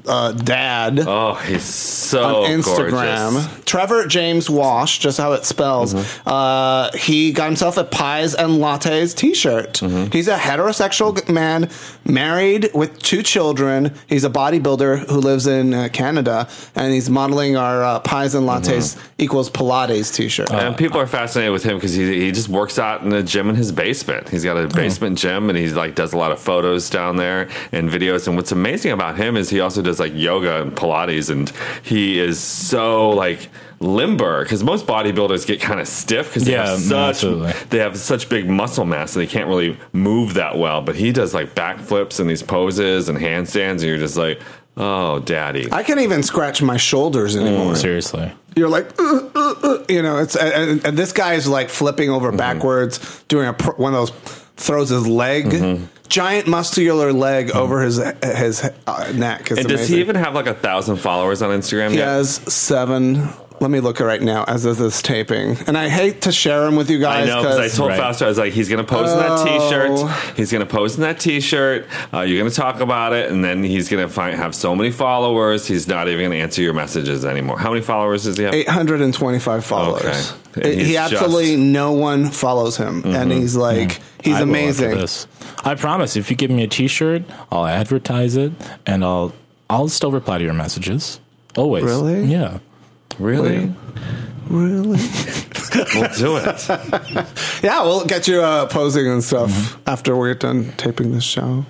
uh, dad. Oh, he's so on Instagram. gorgeous. Trevor James Wash, just how it spells. Mm-hmm. Uh, he got himself a Pies and Lattes t-shirt. Mm-hmm. He's a heterosexual man, married with two children. He's a bodybuilder who lives in uh, Canada, and he's modeling our uh, Pies and Lattes Mm-hmm. equals Pilates t-shirt. And people are fascinated with him because he he just works out in a gym in his basement. He's got a basement gym, and he like does a lot of photos down there and videos. And what's amazing about him is he also does like yoga and Pilates, and he is so like limber because most bodybuilders get kind of stiff because they Yeah, have such absolutely. they have such big muscle mass and they can't really move that well. But he does like backflips and these poses and handstands, and you're just like, oh, daddy. I can't even scratch my shoulders anymore. Seriously. You're like, uh, uh, uh, you know, it's and, and this guy is like flipping over Mm-hmm. backwards, doing a pr- one of those throws his leg, Mm-hmm. giant muscular leg over his his uh, neck. It's And does amazing. he even have like a thousand followers on Instagram He yet? has seven. Let me look right now as of this taping, and I hate to share him with you I guys. know because I told Right. Fausto, I was like, he's going to pose in that Oh. T-shirt. He's going to pose in that T-shirt. Uh, you're going to talk about it, and then he's going to find have so many followers. He's not even going to answer your messages anymore. How many followers does he have? eight hundred twenty-five followers. Okay. And He he's absolutely just- no one follows him, and he's like, he's I will after amazing. this. I promise, if you give me a T-shirt, I'll advertise it, and I'll I'll still reply to your messages. Always. Really? Yeah. Really? Really? We'll do it. Yeah, we'll get you uh, posing and stuff after we're done taping this show.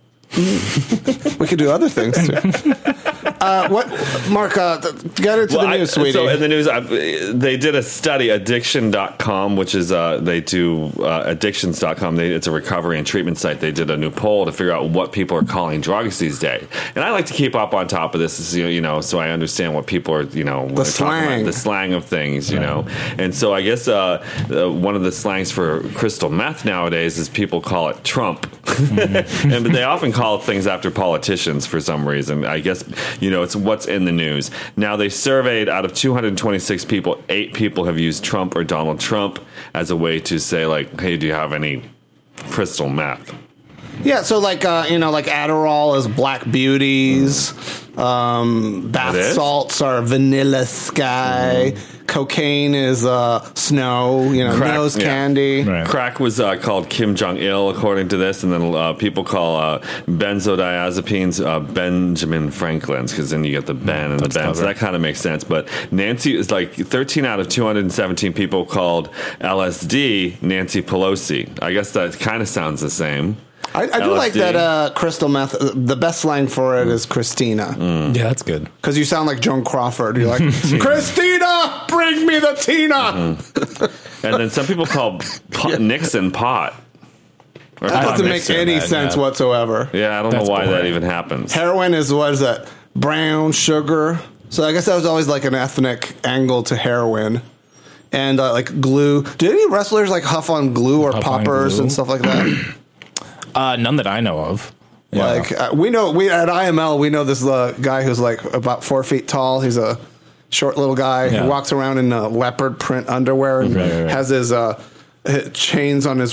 We could do other things too. Uh, what, Mark? Uh, th- get into Well, the I- news, sweetie. So in the news, I, they did a study, addiction dot com, which is uh, they do uh, addictions dot com. They, it's a recovery and treatment site. They did a new poll to figure out what people are calling drugs these days. And I like to keep up on top of this, you know, so I understand what people are, you know, when they're talking slang. about the slang of things, you know. And so I guess uh, uh, one of the slangs for crystal meth nowadays is people call it Trump, Mm-hmm. and but they often call things after politicians for some reason. I guess you know it's what's in the news. Now they surveyed out of two hundred twenty-six people, eight people have used Trump or Donald Trump as a way to say like, "Hey, do you have any crystal meth?" yeah, so like uh, you know, like Adderall is Black Beauties, um, bath It is? salts are Vanilla Sky, cocaine is uh, Snow, you know, Crack, nose yeah. candy. Right. Crack was uh, called Kim Jong Il, according to this, and then uh, people call uh, benzodiazepines uh, Benjamin Franklin's because then you get the Ben and the That's Ben, so clever. that kind of makes sense. But Nancy is like thirteen out of two hundred seventeen people called L S D Nancy Pelosi. I guess that kind of sounds the same. I, I do L S D. like that uh, crystal meth. uh, The best slang for it is Christina. Mm. Yeah, that's good. Because you sound like Joan Crawford. You're like, Christina, bring me the Tina. Mm-hmm. And then some people call pot, Nixon pot. Or That pot doesn't make Nixon. any that, sense yeah. whatsoever. Yeah, I don't That's know why that boring. even happens. Heroin is, what is that? Brown sugar. So I guess that was always like an ethnic angle to heroin. And uh, like glue. Did any wrestlers like huff on glue or Huff on poppers glue? and stuff like that? Uh, none that I know of. Yeah. Like uh, we know, we at I M L we know this uh, guy who's like about four feet tall. He's a short little guy Yeah. who walks around in uh, leopard print underwear and Right, right, right. has his uh, h- chains on his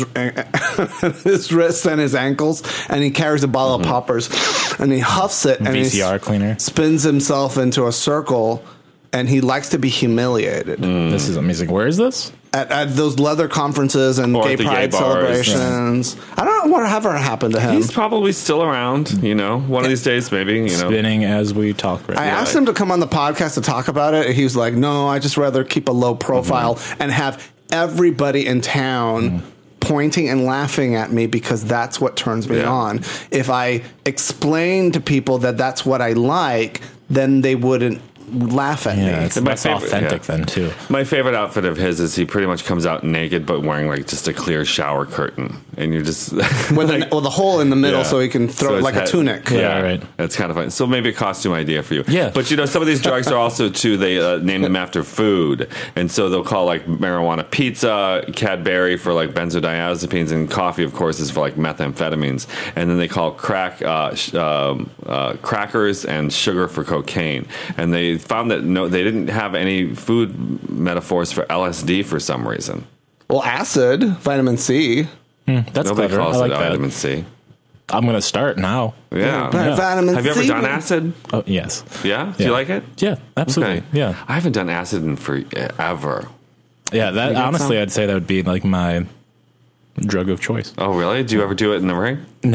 his wrists and his ankles, and he carries a bottle of poppers, and he huffs it and V he C R s- cleaner. spins himself into a circle, and he likes to be humiliated This is amazing. Where is this? at, at those leather conferences and Or gay at the gay pride bars. celebrations. I don't know what ever happened to him. He's probably still around, you know. One of these days, maybe, you know. Spinning as we talk right I now. asked him to come on the podcast to talk about it. He was like, "No, I just rather keep a low profile Mm-hmm. and have everybody in town Mm-hmm. pointing and laughing at me because that's what turns me Yeah. on. If I explain to people that that's what I like, then they wouldn't laugh at Yeah, me." it's, My that's favorite- authentic yeah. then too. My favorite outfit of his is he pretty much comes out naked, but wearing like just a clear shower curtain, and you're just With, an, with a hole in the middle Yeah. so he can throw So it his like head- a tunic. Yeah, Yeah, right. That's kind of fun. So maybe a costume idea for you. Yeah. But you know, some of these drugs are also too. They uh, name them after food, and so they'll call like marijuana pizza, Cadbury for like benzodiazepines, and coffee, of course, is for like methamphetamines. And then they call crack uh, sh- um, uh, crackers and sugar for cocaine. And they found that no, they didn't have any food metaphors for L S D for some reason. Well, acid, vitamin C. That's Nobody clever. calls I like it that. vitamin C. I'm going to start now. Yeah. Yeah. Vitamin Have you ever C. done acid? Oh, yes. Yeah? Do Yeah. you like it? Yeah, absolutely. Okay. Yeah. I haven't done acid in forever. Yeah, that get honestly, some? I'd say that would be like my drug of choice. Oh, really? Do you ever do it in the ring? No.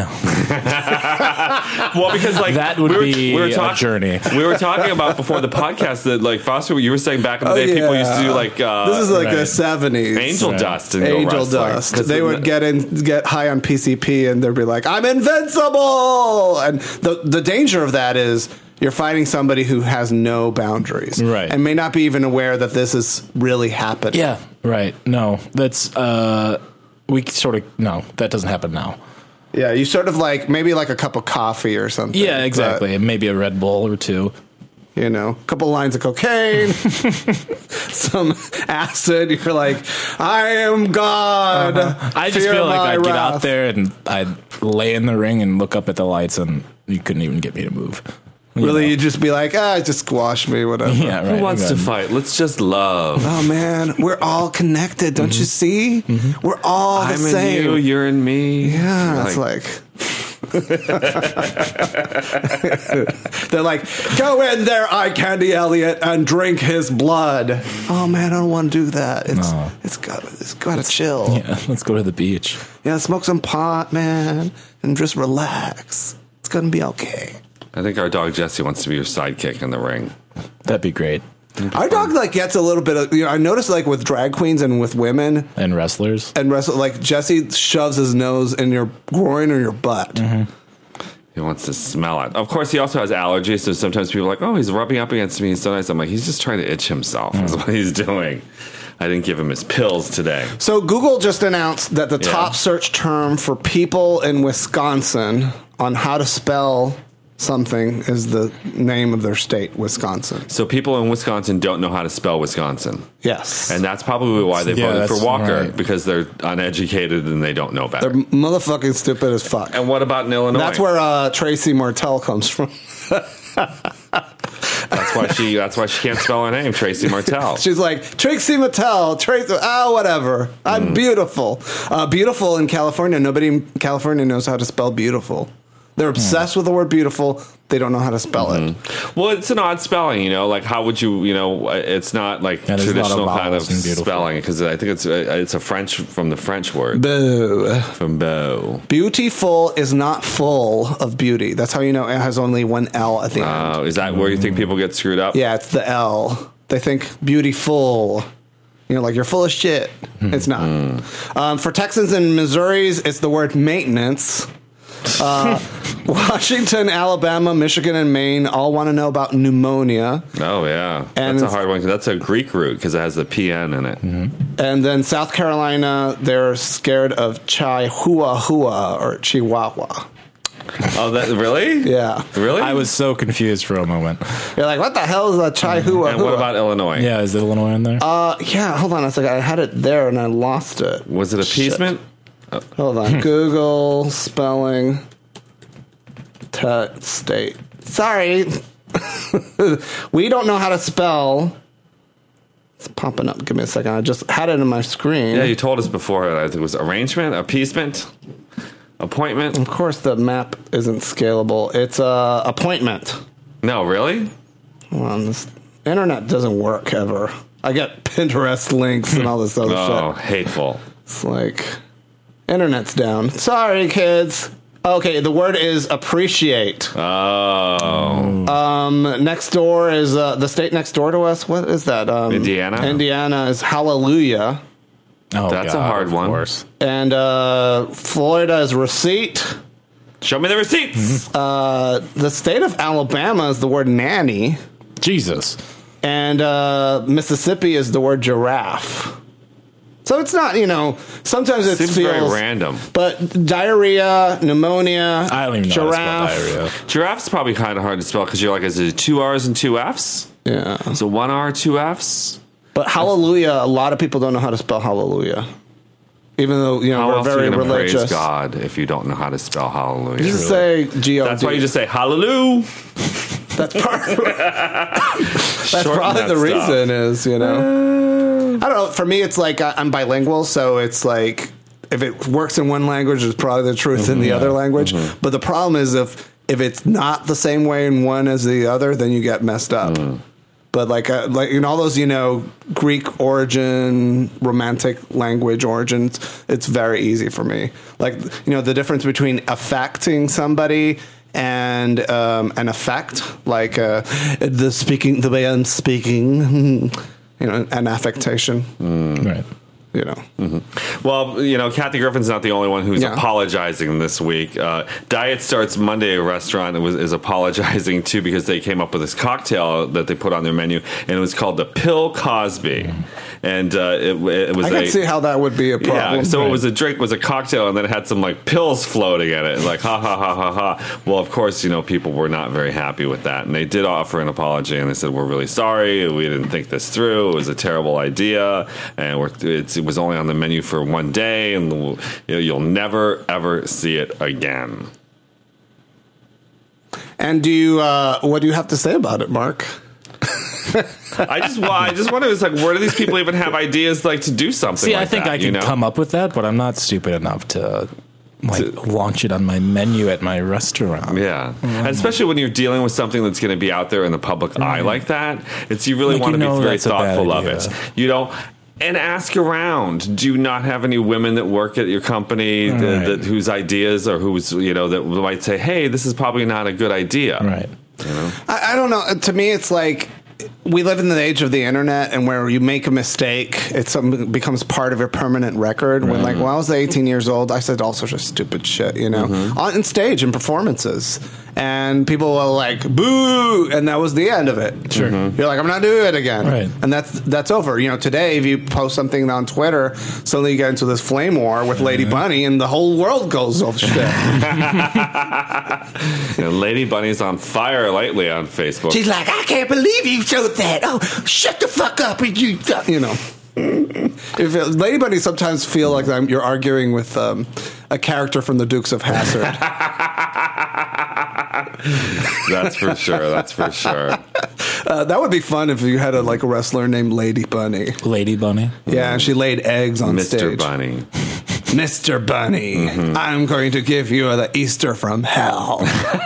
Well, because like That would we were, be we were a talk- journey. We were talking about before the podcast that like Foster, you were saying back in the Oh, day, people yeah. used to do like uh, This is like the right. seventies. angel Right. dust and go Angel wrestling. dust. 'Cause They the- would get in, get high on P C P, and they'd be like, "I'm invincible." And the the danger of that is you're fighting somebody who has no boundaries, Right. and may not be even aware that this is really happening. Yeah, right. No, that's, uh, we sort of, no, that doesn't happen now. Yeah, you sort of like maybe like a cup of coffee or something. Yeah, exactly. And maybe a Red Bull or two. But, you know, a couple lines of cocaine, some acid. You're like, I am God. Uh-huh. I just Fear feel like my I'd get wrath." out there and I'd lay in the ring and look up at the lights and you couldn't even get me to move. You Really, know? you'd just be like, ah, just squash me, whatever. Yeah, right. Who wants to exactly. fight? Let's just love. Oh man, we're all connected, don't you see? We're all the I'm in same. you, you're in me. Yeah, You're it's like, they're like, go in there, Eye Candy Elliott, and drink his blood. Oh man, I don't want to do that. It's No. it's got it's got to chill. Yeah. Yeah, let's go to the beach. smoke some pot, man, and just relax. It's gonna be okay. I think our dog Jesse wants to be your sidekick in the ring. That'd be great. Our dog like gets a little bit of, you know, I noticed like with drag queens and with women And wrestlers. and wrestle, like Jesse shoves his nose in your groin or your butt. He wants to smell it. Of course, he also has allergies, so sometimes people are like, oh, he's rubbing up against me. He's so nice. I'm like, he's just trying to itch himself, is what he's doing. I didn't give him his pills today. So Google just announced that the Yeah. top search term for people in Wisconsin on how to spell something is the name of their state, Wisconsin. So people in Wisconsin don't know how to spell Wisconsin. Yes. And that's probably why they Yeah, voted for that's Walker, right. because they're uneducated and they don't know better. They're motherfucking stupid as fuck. And what about in Illinois? That's where uh, Tracy Martell comes from. That's why she. That's why she can't spell her name, Tracy Martell. She's like, Tracy Mattel, Tracy, ah, whatever. I'm beautiful. Uh, beautiful in California. Nobody in California knows how to spell beautiful. They're obsessed with the word beautiful. They don't know how to spell it. Well, it's an odd spelling, you know. Like, how would you, you know? It's not like Yeah, there's a lot of traditional kind of vowels in beautiful. spelling, because I think it's it's a French from the French word Boo. from beau. Beautiful is not full of beauty. That's how you know it has only one L at the end. Uh, is that where you think people get screwed up? Yeah, it's the L. They think beautiful. You know, like you're full of shit. It's not. Um, for Texans and Missouris, it's the word maintenance. Uh, Washington, Alabama, Michigan, and Maine all want to know about pneumonia. Oh yeah, And that's a it's- hard one, 'cause that's a Greek root because it has the P N in it. And then South Carolina, they're scared of Chihuahua or Chihuahua. Oh, that really? Yeah. Really? I was so confused for a moment. You're like, what the hell is a Chihuahua? And what about Illinois? Yeah, is Illinois in there? Uh, yeah, hold on a second. I had it there and I lost it. Was it appeasement? Hold on. Google spelling te- state. Sorry. We don't know how to spell. It's popping up. Give me a second. I just had it in my screen. Yeah, you told us before. I think it was arrangement, appeasement, appointment. Of course, the map isn't scalable. It's uh, appointment. No, really? Hold on. This internet doesn't work ever. I get Pinterest links and all this other Oh, shit. hateful. It's like, internet's down. Sorry, kids. Okay, the word is appreciate. Oh, Um, next door is uh, the state next door to us. What is that? Um, Indiana? Indiana is hallelujah. oh, that's a hard of one. course. And uh, Florida is receipt. show me the receipts. Uh, the state of Alabama is the word nanny. Jesus. And uh, Mississippi is the word giraffe. So it's not, you know, sometimes it Seems feels very random. But diarrhea, pneumonia, I don't even know giraffe. how to spell diarrhea. Giraffe's probably kind of hard to spell because you're like, is it two R's and two F's? Yeah. So one R, two F's? But hallelujah, a lot of people don't know how to spell hallelujah. Even though, you know, How we're else are very you going to religious. praise God if you don't know how to spell hallelujah? You just say G O D. That's why you just say hallelujah. That's part. That's Shorten probably that the stuff. reason is, you know. I don't know. For me, it's like I- I'm bilingual, so it's like if it works in one language, it's probably the truth mm-hmm, in the yeah. other language. Mm-hmm. But the problem is if if it's not the same way in one as the other, then you get messed up. Mm. But like uh, like in all those, you know, Greek origin, romantic language origins, it's very easy for me. Like, you know, the difference between affecting somebody and um, an effect, like uh, the speaking, the way I'm speaking, you know, an affectation. Mm. Right. You know. Mm-hmm. Well, you know, Kathy Griffin's not the only one who's yeah. apologizing this week. Uh, Diet Starts Monday restaurant was, is apologizing too because they came up with this cocktail that they put on their menu, and it was called the Pill Cosby. Mm. And uh, it, it was. I can a, see how that would be a problem. Yeah, so right. it was a drink, was a cocktail, and then it had some like pills floating in it. Like ha ha ha ha ha. Well, of course, you know, people were not very happy with that, and they did offer an apology, and they said, "We're really sorry. We didn't think this through. It was a terrible idea, and we're, it's, it was only on the menu for one day, and you know, you'll never ever see it again." And do you? Uh, what do you have to say about it, Mark? I just, well, I just wonder, it's like, where do these people even have ideas like to do something? See, like I think that, I can you know? come up with that, but I'm not stupid enough to like to, launch it on my menu at my restaurant. Yeah, mm-hmm. And especially when you're dealing with something that's going to be out there in the public mm-hmm. eye like that, it's you really like, want to be very thoughtful of it. You know. And ask around. Do you not have any women that work at your company that, right. that whose ideas or who's, you know, that might say, hey, this is probably not a good idea. Right. You know? I, I don't know. To me, it's like we live in the age of the internet, and where you make a mistake, it some, becomes part of your permanent record. Right. When, like, when I was eighteen years old, I said all sorts of stupid shit, you know, mm-hmm. on stage in performances. And people were like, boo! And that was the end of it. Sure. Mm-hmm. You're like, I'm not doing it again. Right. And that's that's over. You know, today, if you post something on Twitter, suddenly you get into this flame war with Lady mm-hmm. Bunny, and the whole world goes off shit. You know, Lady Bunny's on fire lately on Facebook. She's like, I can't believe you showed that. Oh, shut the fuck up. And you, you know. If it, Lady Bunny sometimes feel like I'm, you're arguing with um, a character from the Dukes of Hazzard. That's for sure. That's for sure. Uh, that would be fun if you had a like a wrestler named Lady Bunny. Lady Bunny. Yeah, and she laid eggs on Mister stage. Mister Bunny. Mister Bunny, mm-hmm. I'm going to give you the Easter from hell.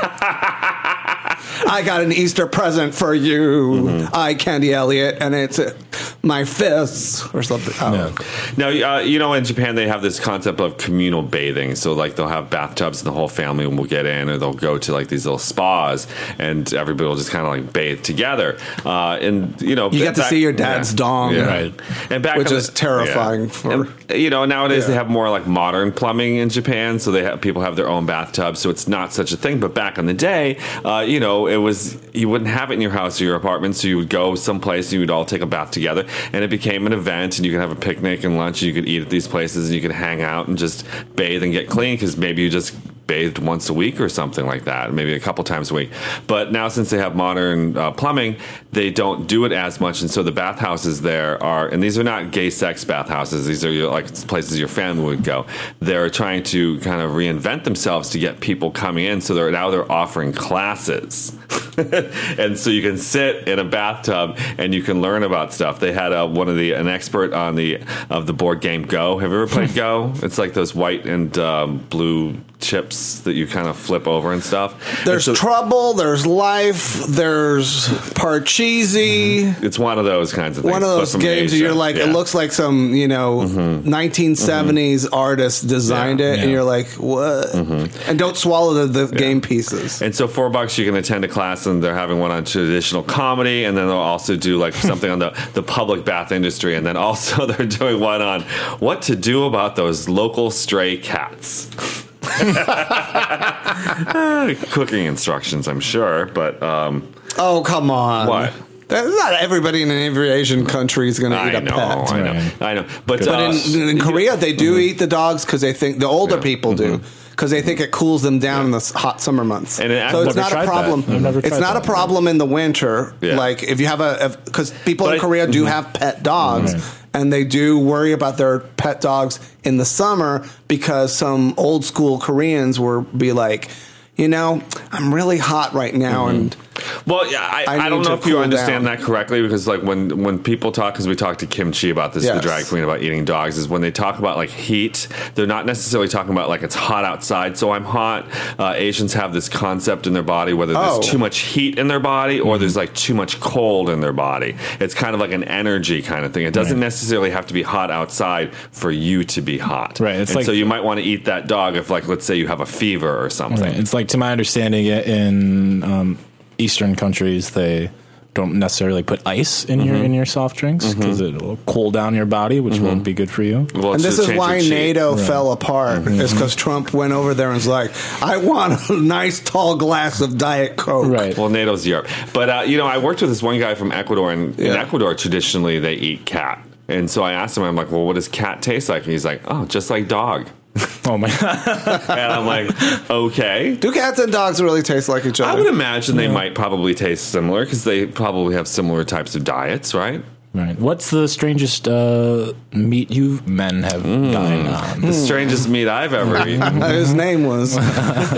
I got an Easter present for you. Mm-hmm. I, Candy Elliott, and it's uh, my fists or something. Oh. Yeah. Now, uh, you know, in Japan, they have this concept of communal bathing. So, like, they'll have bathtubs and the whole family will get in, or they'll go to, like, these little spas, and everybody will just kind of, like, bathe together. Uh, and, you know... You get to see your dad's yeah. dong. Yeah. Right. And back which is the, terrifying. Yeah. For and, you know, nowadays yeah. they have more, like, modern plumbing in Japan, so they have people have their own bathtubs, so it's not such a thing. But back in the day, uh, you know, it was... You wouldn't have it in your house or your apartment, so you would go someplace and you would all take a bath together, and it became an event, and you could have a picnic and lunch, and you could eat at these places, and you could hang out and just bathe and get clean, because maybe you just bathed once a week or something like that, maybe a couple times a week. But now, since they have modern uh, plumbing, they don't do it as much, and so the bathhouses there are, and these are not gay sex bathhouses, these are your, like places your family would go. They're trying to kind of reinvent themselves to get people coming in, so they're now they're offering classes. And so you can sit in a bathtub and you can learn about stuff. They had a, one of the an expert on the of the board game Go. Have you ever played Go? It's like those white and um, blue chips that you kind of flip over and stuff. There's so, Trouble, there's Life, there's Parcheesi. It's one of those kinds of things. One of those games Asia. You're like, yeah. It looks like some, you know, mm-hmm. nineteen seventies mm-hmm. artist designed yeah, it, yeah. and you're like, what? Mm-hmm. And don't swallow the, the yeah. game pieces. And so four bucks you can attend a class, and they're having one on traditional comedy, and then they'll also do like something on the, the public bath industry, and then also they're doing one on what to do about those local stray cats. Cooking instructions, I'm sure, but um, oh, come on. What? Not everybody in every Asian country is going to eat a know, pet. I know, I know. But, but uh, in, in Korea, they do mm-hmm. eat the dogs because they think the older yeah. people do. Mm-hmm. Because they think it cools them down yeah. in the hot summer months. And it, so it's not a problem. It's not that. a problem in the winter. Yeah. Like if you have a, because people but in Korea I, do mm-hmm. have pet dogs, mm-hmm. and they do worry about their pet dogs in the summer because some old school Koreans will be like, you know, I'm really hot right now, mm-hmm. and Well, yeah, I, I I, don't need know to if you cool understand down. that correctly, because like when, when people talk, because we talked to Kim Chi about this, the Yes. drag queen, about eating dogs, is when they talk about like heat, they're not necessarily talking about like it's hot outside, so I'm hot. Uh, Asians have this concept in their body, whether there's Oh. too much heat in their body or there's like too much cold in their body. It's kind of like an energy kind of thing. It doesn't Right. necessarily have to be hot outside for you to be hot. Right, it's and like- so you might want to eat that dog if, like, let's say you have a fever or something. Right. It's like, to my understanding, in um, Eastern countries, they don't necessarily put ice in your in your soft drinks because it will cool down your body, which won't be good for you. Well, And it's this to is change why your chi. NATO fell apart. It's because Trump went over there and was like, I want a nice tall glass of Diet Coke. Right. Well, NATO's Europe. But, uh, you know, I worked with this one guy from Ecuador, and in Yeah. Ecuador, traditionally, they eat cat. And so I asked him, I'm like, well, what does cat taste like? And he's like, oh, just like dog. Oh my god. And I'm like, okay. Do cats and dogs really taste like each I other? would imagine they might probably taste similar because they probably have similar types of diets, right? Right. What's the strangest uh, meat you men have dined on? The strangest meat I've ever eaten. His name was no.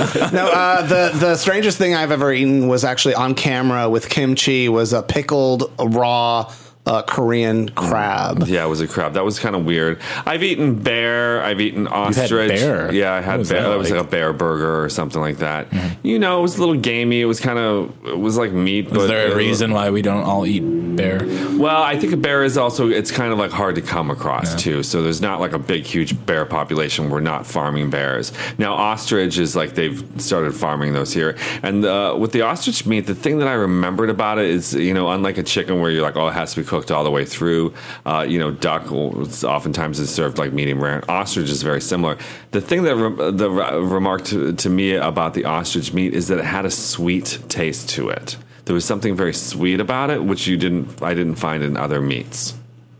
Uh, the the strangest thing I've ever eaten was actually on camera with kimchi. Was a pickled raw uh, Korean crab. Yeah, it was a crab. That was kind of weird. I've eaten bear. I've eaten ostrich. bear? Yeah, I What had was bear. that It was like? like a bear burger or something like that. You know, it was a little gamey. It was kind of, it was like meat. Is but there a uh, reason why we don't all eat bear? Well, I think a bear is also, it's kind of like hard to come across too. So there's not like a big, huge bear population. We're not farming bears. Now, ostrich is like they've started farming those here. And uh, with the ostrich meat, the thing that I remembered about it is, you know, unlike a chicken where you're like, oh, it has to be cooked all the way through, uh, you know, duck oftentimes is served like medium rare. Ostrich is very similar. The thing that re- the re- remarked to, to me about the ostrich meat is that it had a sweet taste to it. There was something very sweet about it, which you didn't, I didn't find in other meats.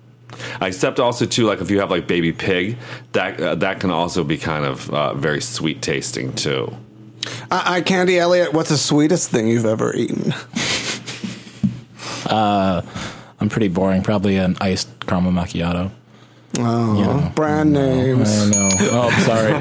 Except also too, like if you have like baby pig, that uh, that can also be kind of uh, very sweet tasting too. I, I Candy Elliott, what's the sweetest thing you've ever eaten? I'm pretty boring. Probably an iced caramel macchiato. Oh, Yeah. brand names. I know. Oh, I'm sorry.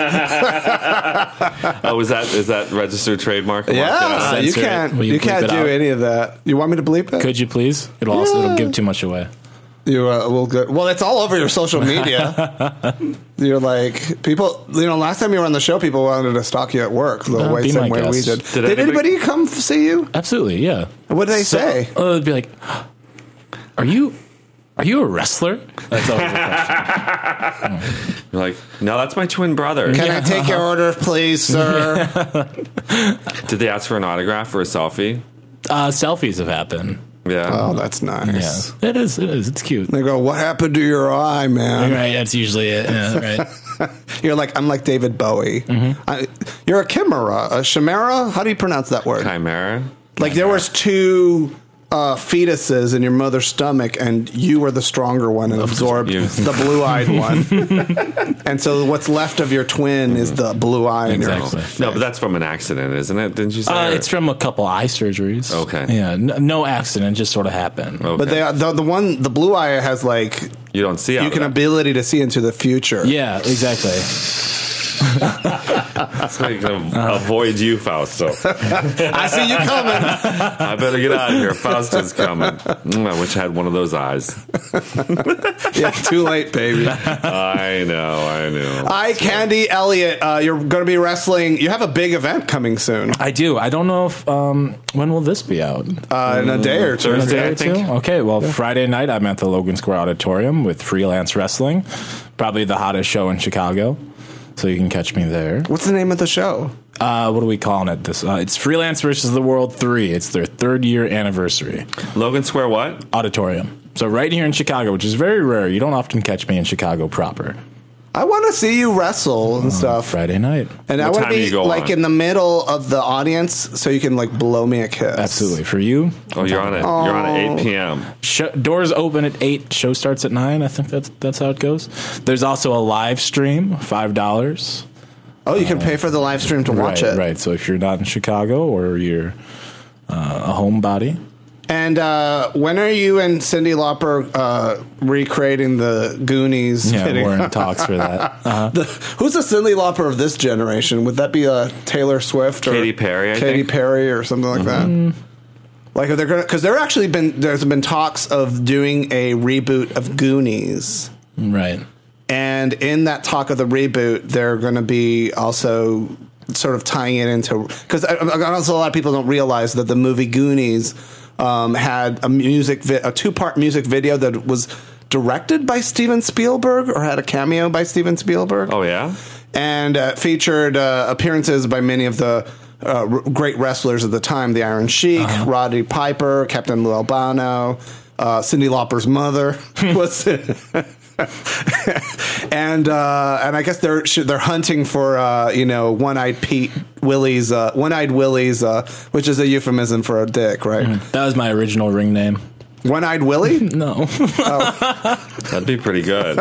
Oh, is that is that registered trademark? Yeah, you Censor it. can't. Will you You, bleep can't it do out? any of that. You want me to bleep it? Could you please? It'll also it'll give too much away. You uh, will good. Well, it's all over your social media. You're like people. You know, last time you were on the show, people wanted to stalk you at work the Uh, way be same my way we guest. did. Did Did, anybody- anybody come f- see you? Absolutely, yeah. What did they So, say? uh, they'd be like, "Are you, are you a wrestler?" That's always a question. You're like, no, that's my twin brother. Can I take your order, please, sir? Did they ask for an autograph or a selfie? Uh, selfies have happened. Yeah. Oh, that's nice. Yeah, it is. It is. It's cute. They go, "What happened to your eye, man?" Right. That's usually it. Yeah, right. You're like, I'm like David Bowie. Mm-hmm. I, you're a chimera, a chimera. How do you pronounce that word? Chimera. Like there was two uh, fetuses in your mother's stomach, and you were the stronger one and absorbed You. the blue-eyed one. And so what's left of your twin is the blue eye. in your- Exactly. No, but that's from an accident, isn't it? Didn't you say? Uh, Or- it's from a couple eye surgeries. Okay. Yeah. No, no accident. Just sort of happened. Okay. But they, the the one the blue eye has like you don't see out you of can that. ability to see into the future. Yeah. Exactly. So you can avoid you, Fausto. I see you coming. I better get out of here. Fausto's coming. Mm, I wish I had one of those eyes. Yeah, too late, baby. I know, I know. Eye Candy Elliott, uh, you're going to be wrestling. You have a big event coming soon. I do. I don't know if um, when will this be out? Uh, in a day or two. In a Thursday, day I or two? think. Okay, well, Friday night I'm at the Logan Square Auditorium with Freelance Wrestling, probably the hottest show in Chicago. So you can catch me there. What's the name of the show? Uh, what are we calling it? This uh, it's Freelance versus the World three. It's their third year anniversary Logan Square what? auditorium. So right here in Chicago, which is very rare. You don't often catch me in Chicago proper. I want to see you wrestle and stuff. Friday night. And I What want time to do be you go like on? in the middle of the audience so you can like blow me a kiss. Absolutely. For you, Oh, you're on it. You're on at eight p.m. Show, doors open at eight. Show starts at nine. I think that's that's how it goes. There's also a live stream, five dollars. Oh, you can pay for the live stream to watch right, it. Right. So if you're not in Chicago or you're uh, a homebody, And uh, when are you and Cyndi Lauper uh, recreating the Goonies? Yeah, video? we're in talks for that. Uh-huh. The, who's the Cyndi Lauper of this generation? Would that be uh, Taylor Swift or Katy Perry, I Katy think. Perry or something like Mm-hmm. that? Like if they're gonna, because there actually been there's been talks of doing a reboot of Goonies, Right. and in that talk of the reboot, they're going to be also sort of tying it into, because also a lot of people don't realize that the movie Goonies um, had a music vi- a two part music video that was directed by Steven Spielberg or had a cameo by Steven Spielberg. Oh, yeah? And uh, featured uh, appearances by many of the uh, r- great wrestlers of the time: the Iron Sheik, uh-huh. Roddy Piper, Captain Lou Albano, uh, Cyndi Lauper's mother was. and uh, and I guess they're they're hunting for uh, you know one-eyed Pete Willie's uh, one-eyed Willie's, uh, which is a euphemism for a dick, right? Mm, that was my original ring name. One-eyed Willie? No. That'd be pretty good.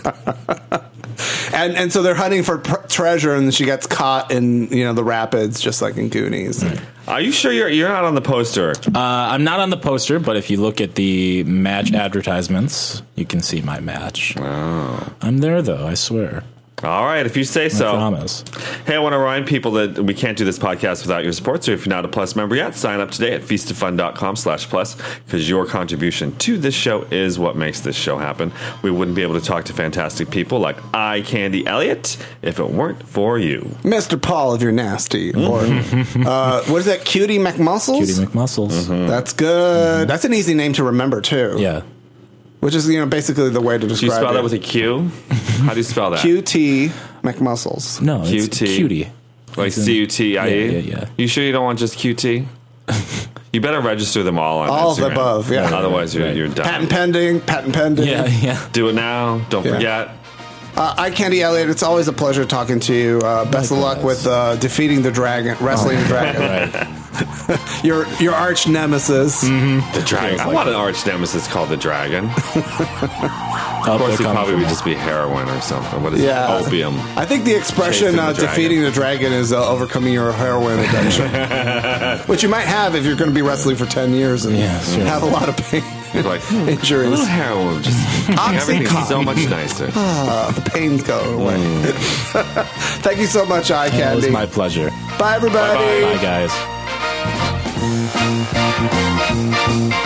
And and so they're hunting for pr- treasure, and she gets caught in you know the rapids, just like in Goonies. Right. Are you sure you're you're not on the poster? Uh, I'm not on the poster, but if you look at the match advertisements, you can see my match. Oh. I'm there, though, I swear. All right, if you say so. I promise. Hey, I want to remind people that we can't do this podcast without your support. So if you're not a Plus member yet, sign up today at feastofun.com slash plus because your contribution to this show is what makes this show happen. We wouldn't be able to talk to fantastic people like Eye Candy Elliott if it weren't for you. Mister Paul, if you're nasty. Or, uh, what is that? Cutie McMuscles? Cutie McMuscles. Mm-hmm. That's good. Mm-hmm. That's an easy name to remember, too. Yeah. Which is, you know, basically the way to describe it. Do you spell that with a Q? How do you spell that? Q T McMuscles. No, Q it's T. cutie. Like It's in- C U T I E? Yeah, yeah, yeah. You sure you don't want just Q T? You better register them all on All of the Instagram. above, yeah. Otherwise, you're, Right. you're done. Patent pending, patent pending. Yeah, yeah. Do it now. Don't Yeah. forget. Uh, I Candy Elliott, it's always a pleasure talking to you. Uh, best of luck with uh, defeating the dragon, wrestling the dragon. Right. Your your arch nemesis. The dragon. I like want an arch nemesis called the dragon. Oh, Of course, they're he'd coming probably for would me. just be heroin or something. What is Yeah. it? Opium. I think the expression Chasing the uh, dragon. defeating the dragon is uh, overcoming your heroin addiction. Which you might have if you're going to be wrestling for ten years and Yeah, sure. have a lot of pain. Like, a Injuries. little heroin would just make everything Oxycontin. so much nicer. Uh, the pains go away. Thank you so much, Eye It Candy. was my pleasure. Bye, everybody. Bye-bye. Bye, guys.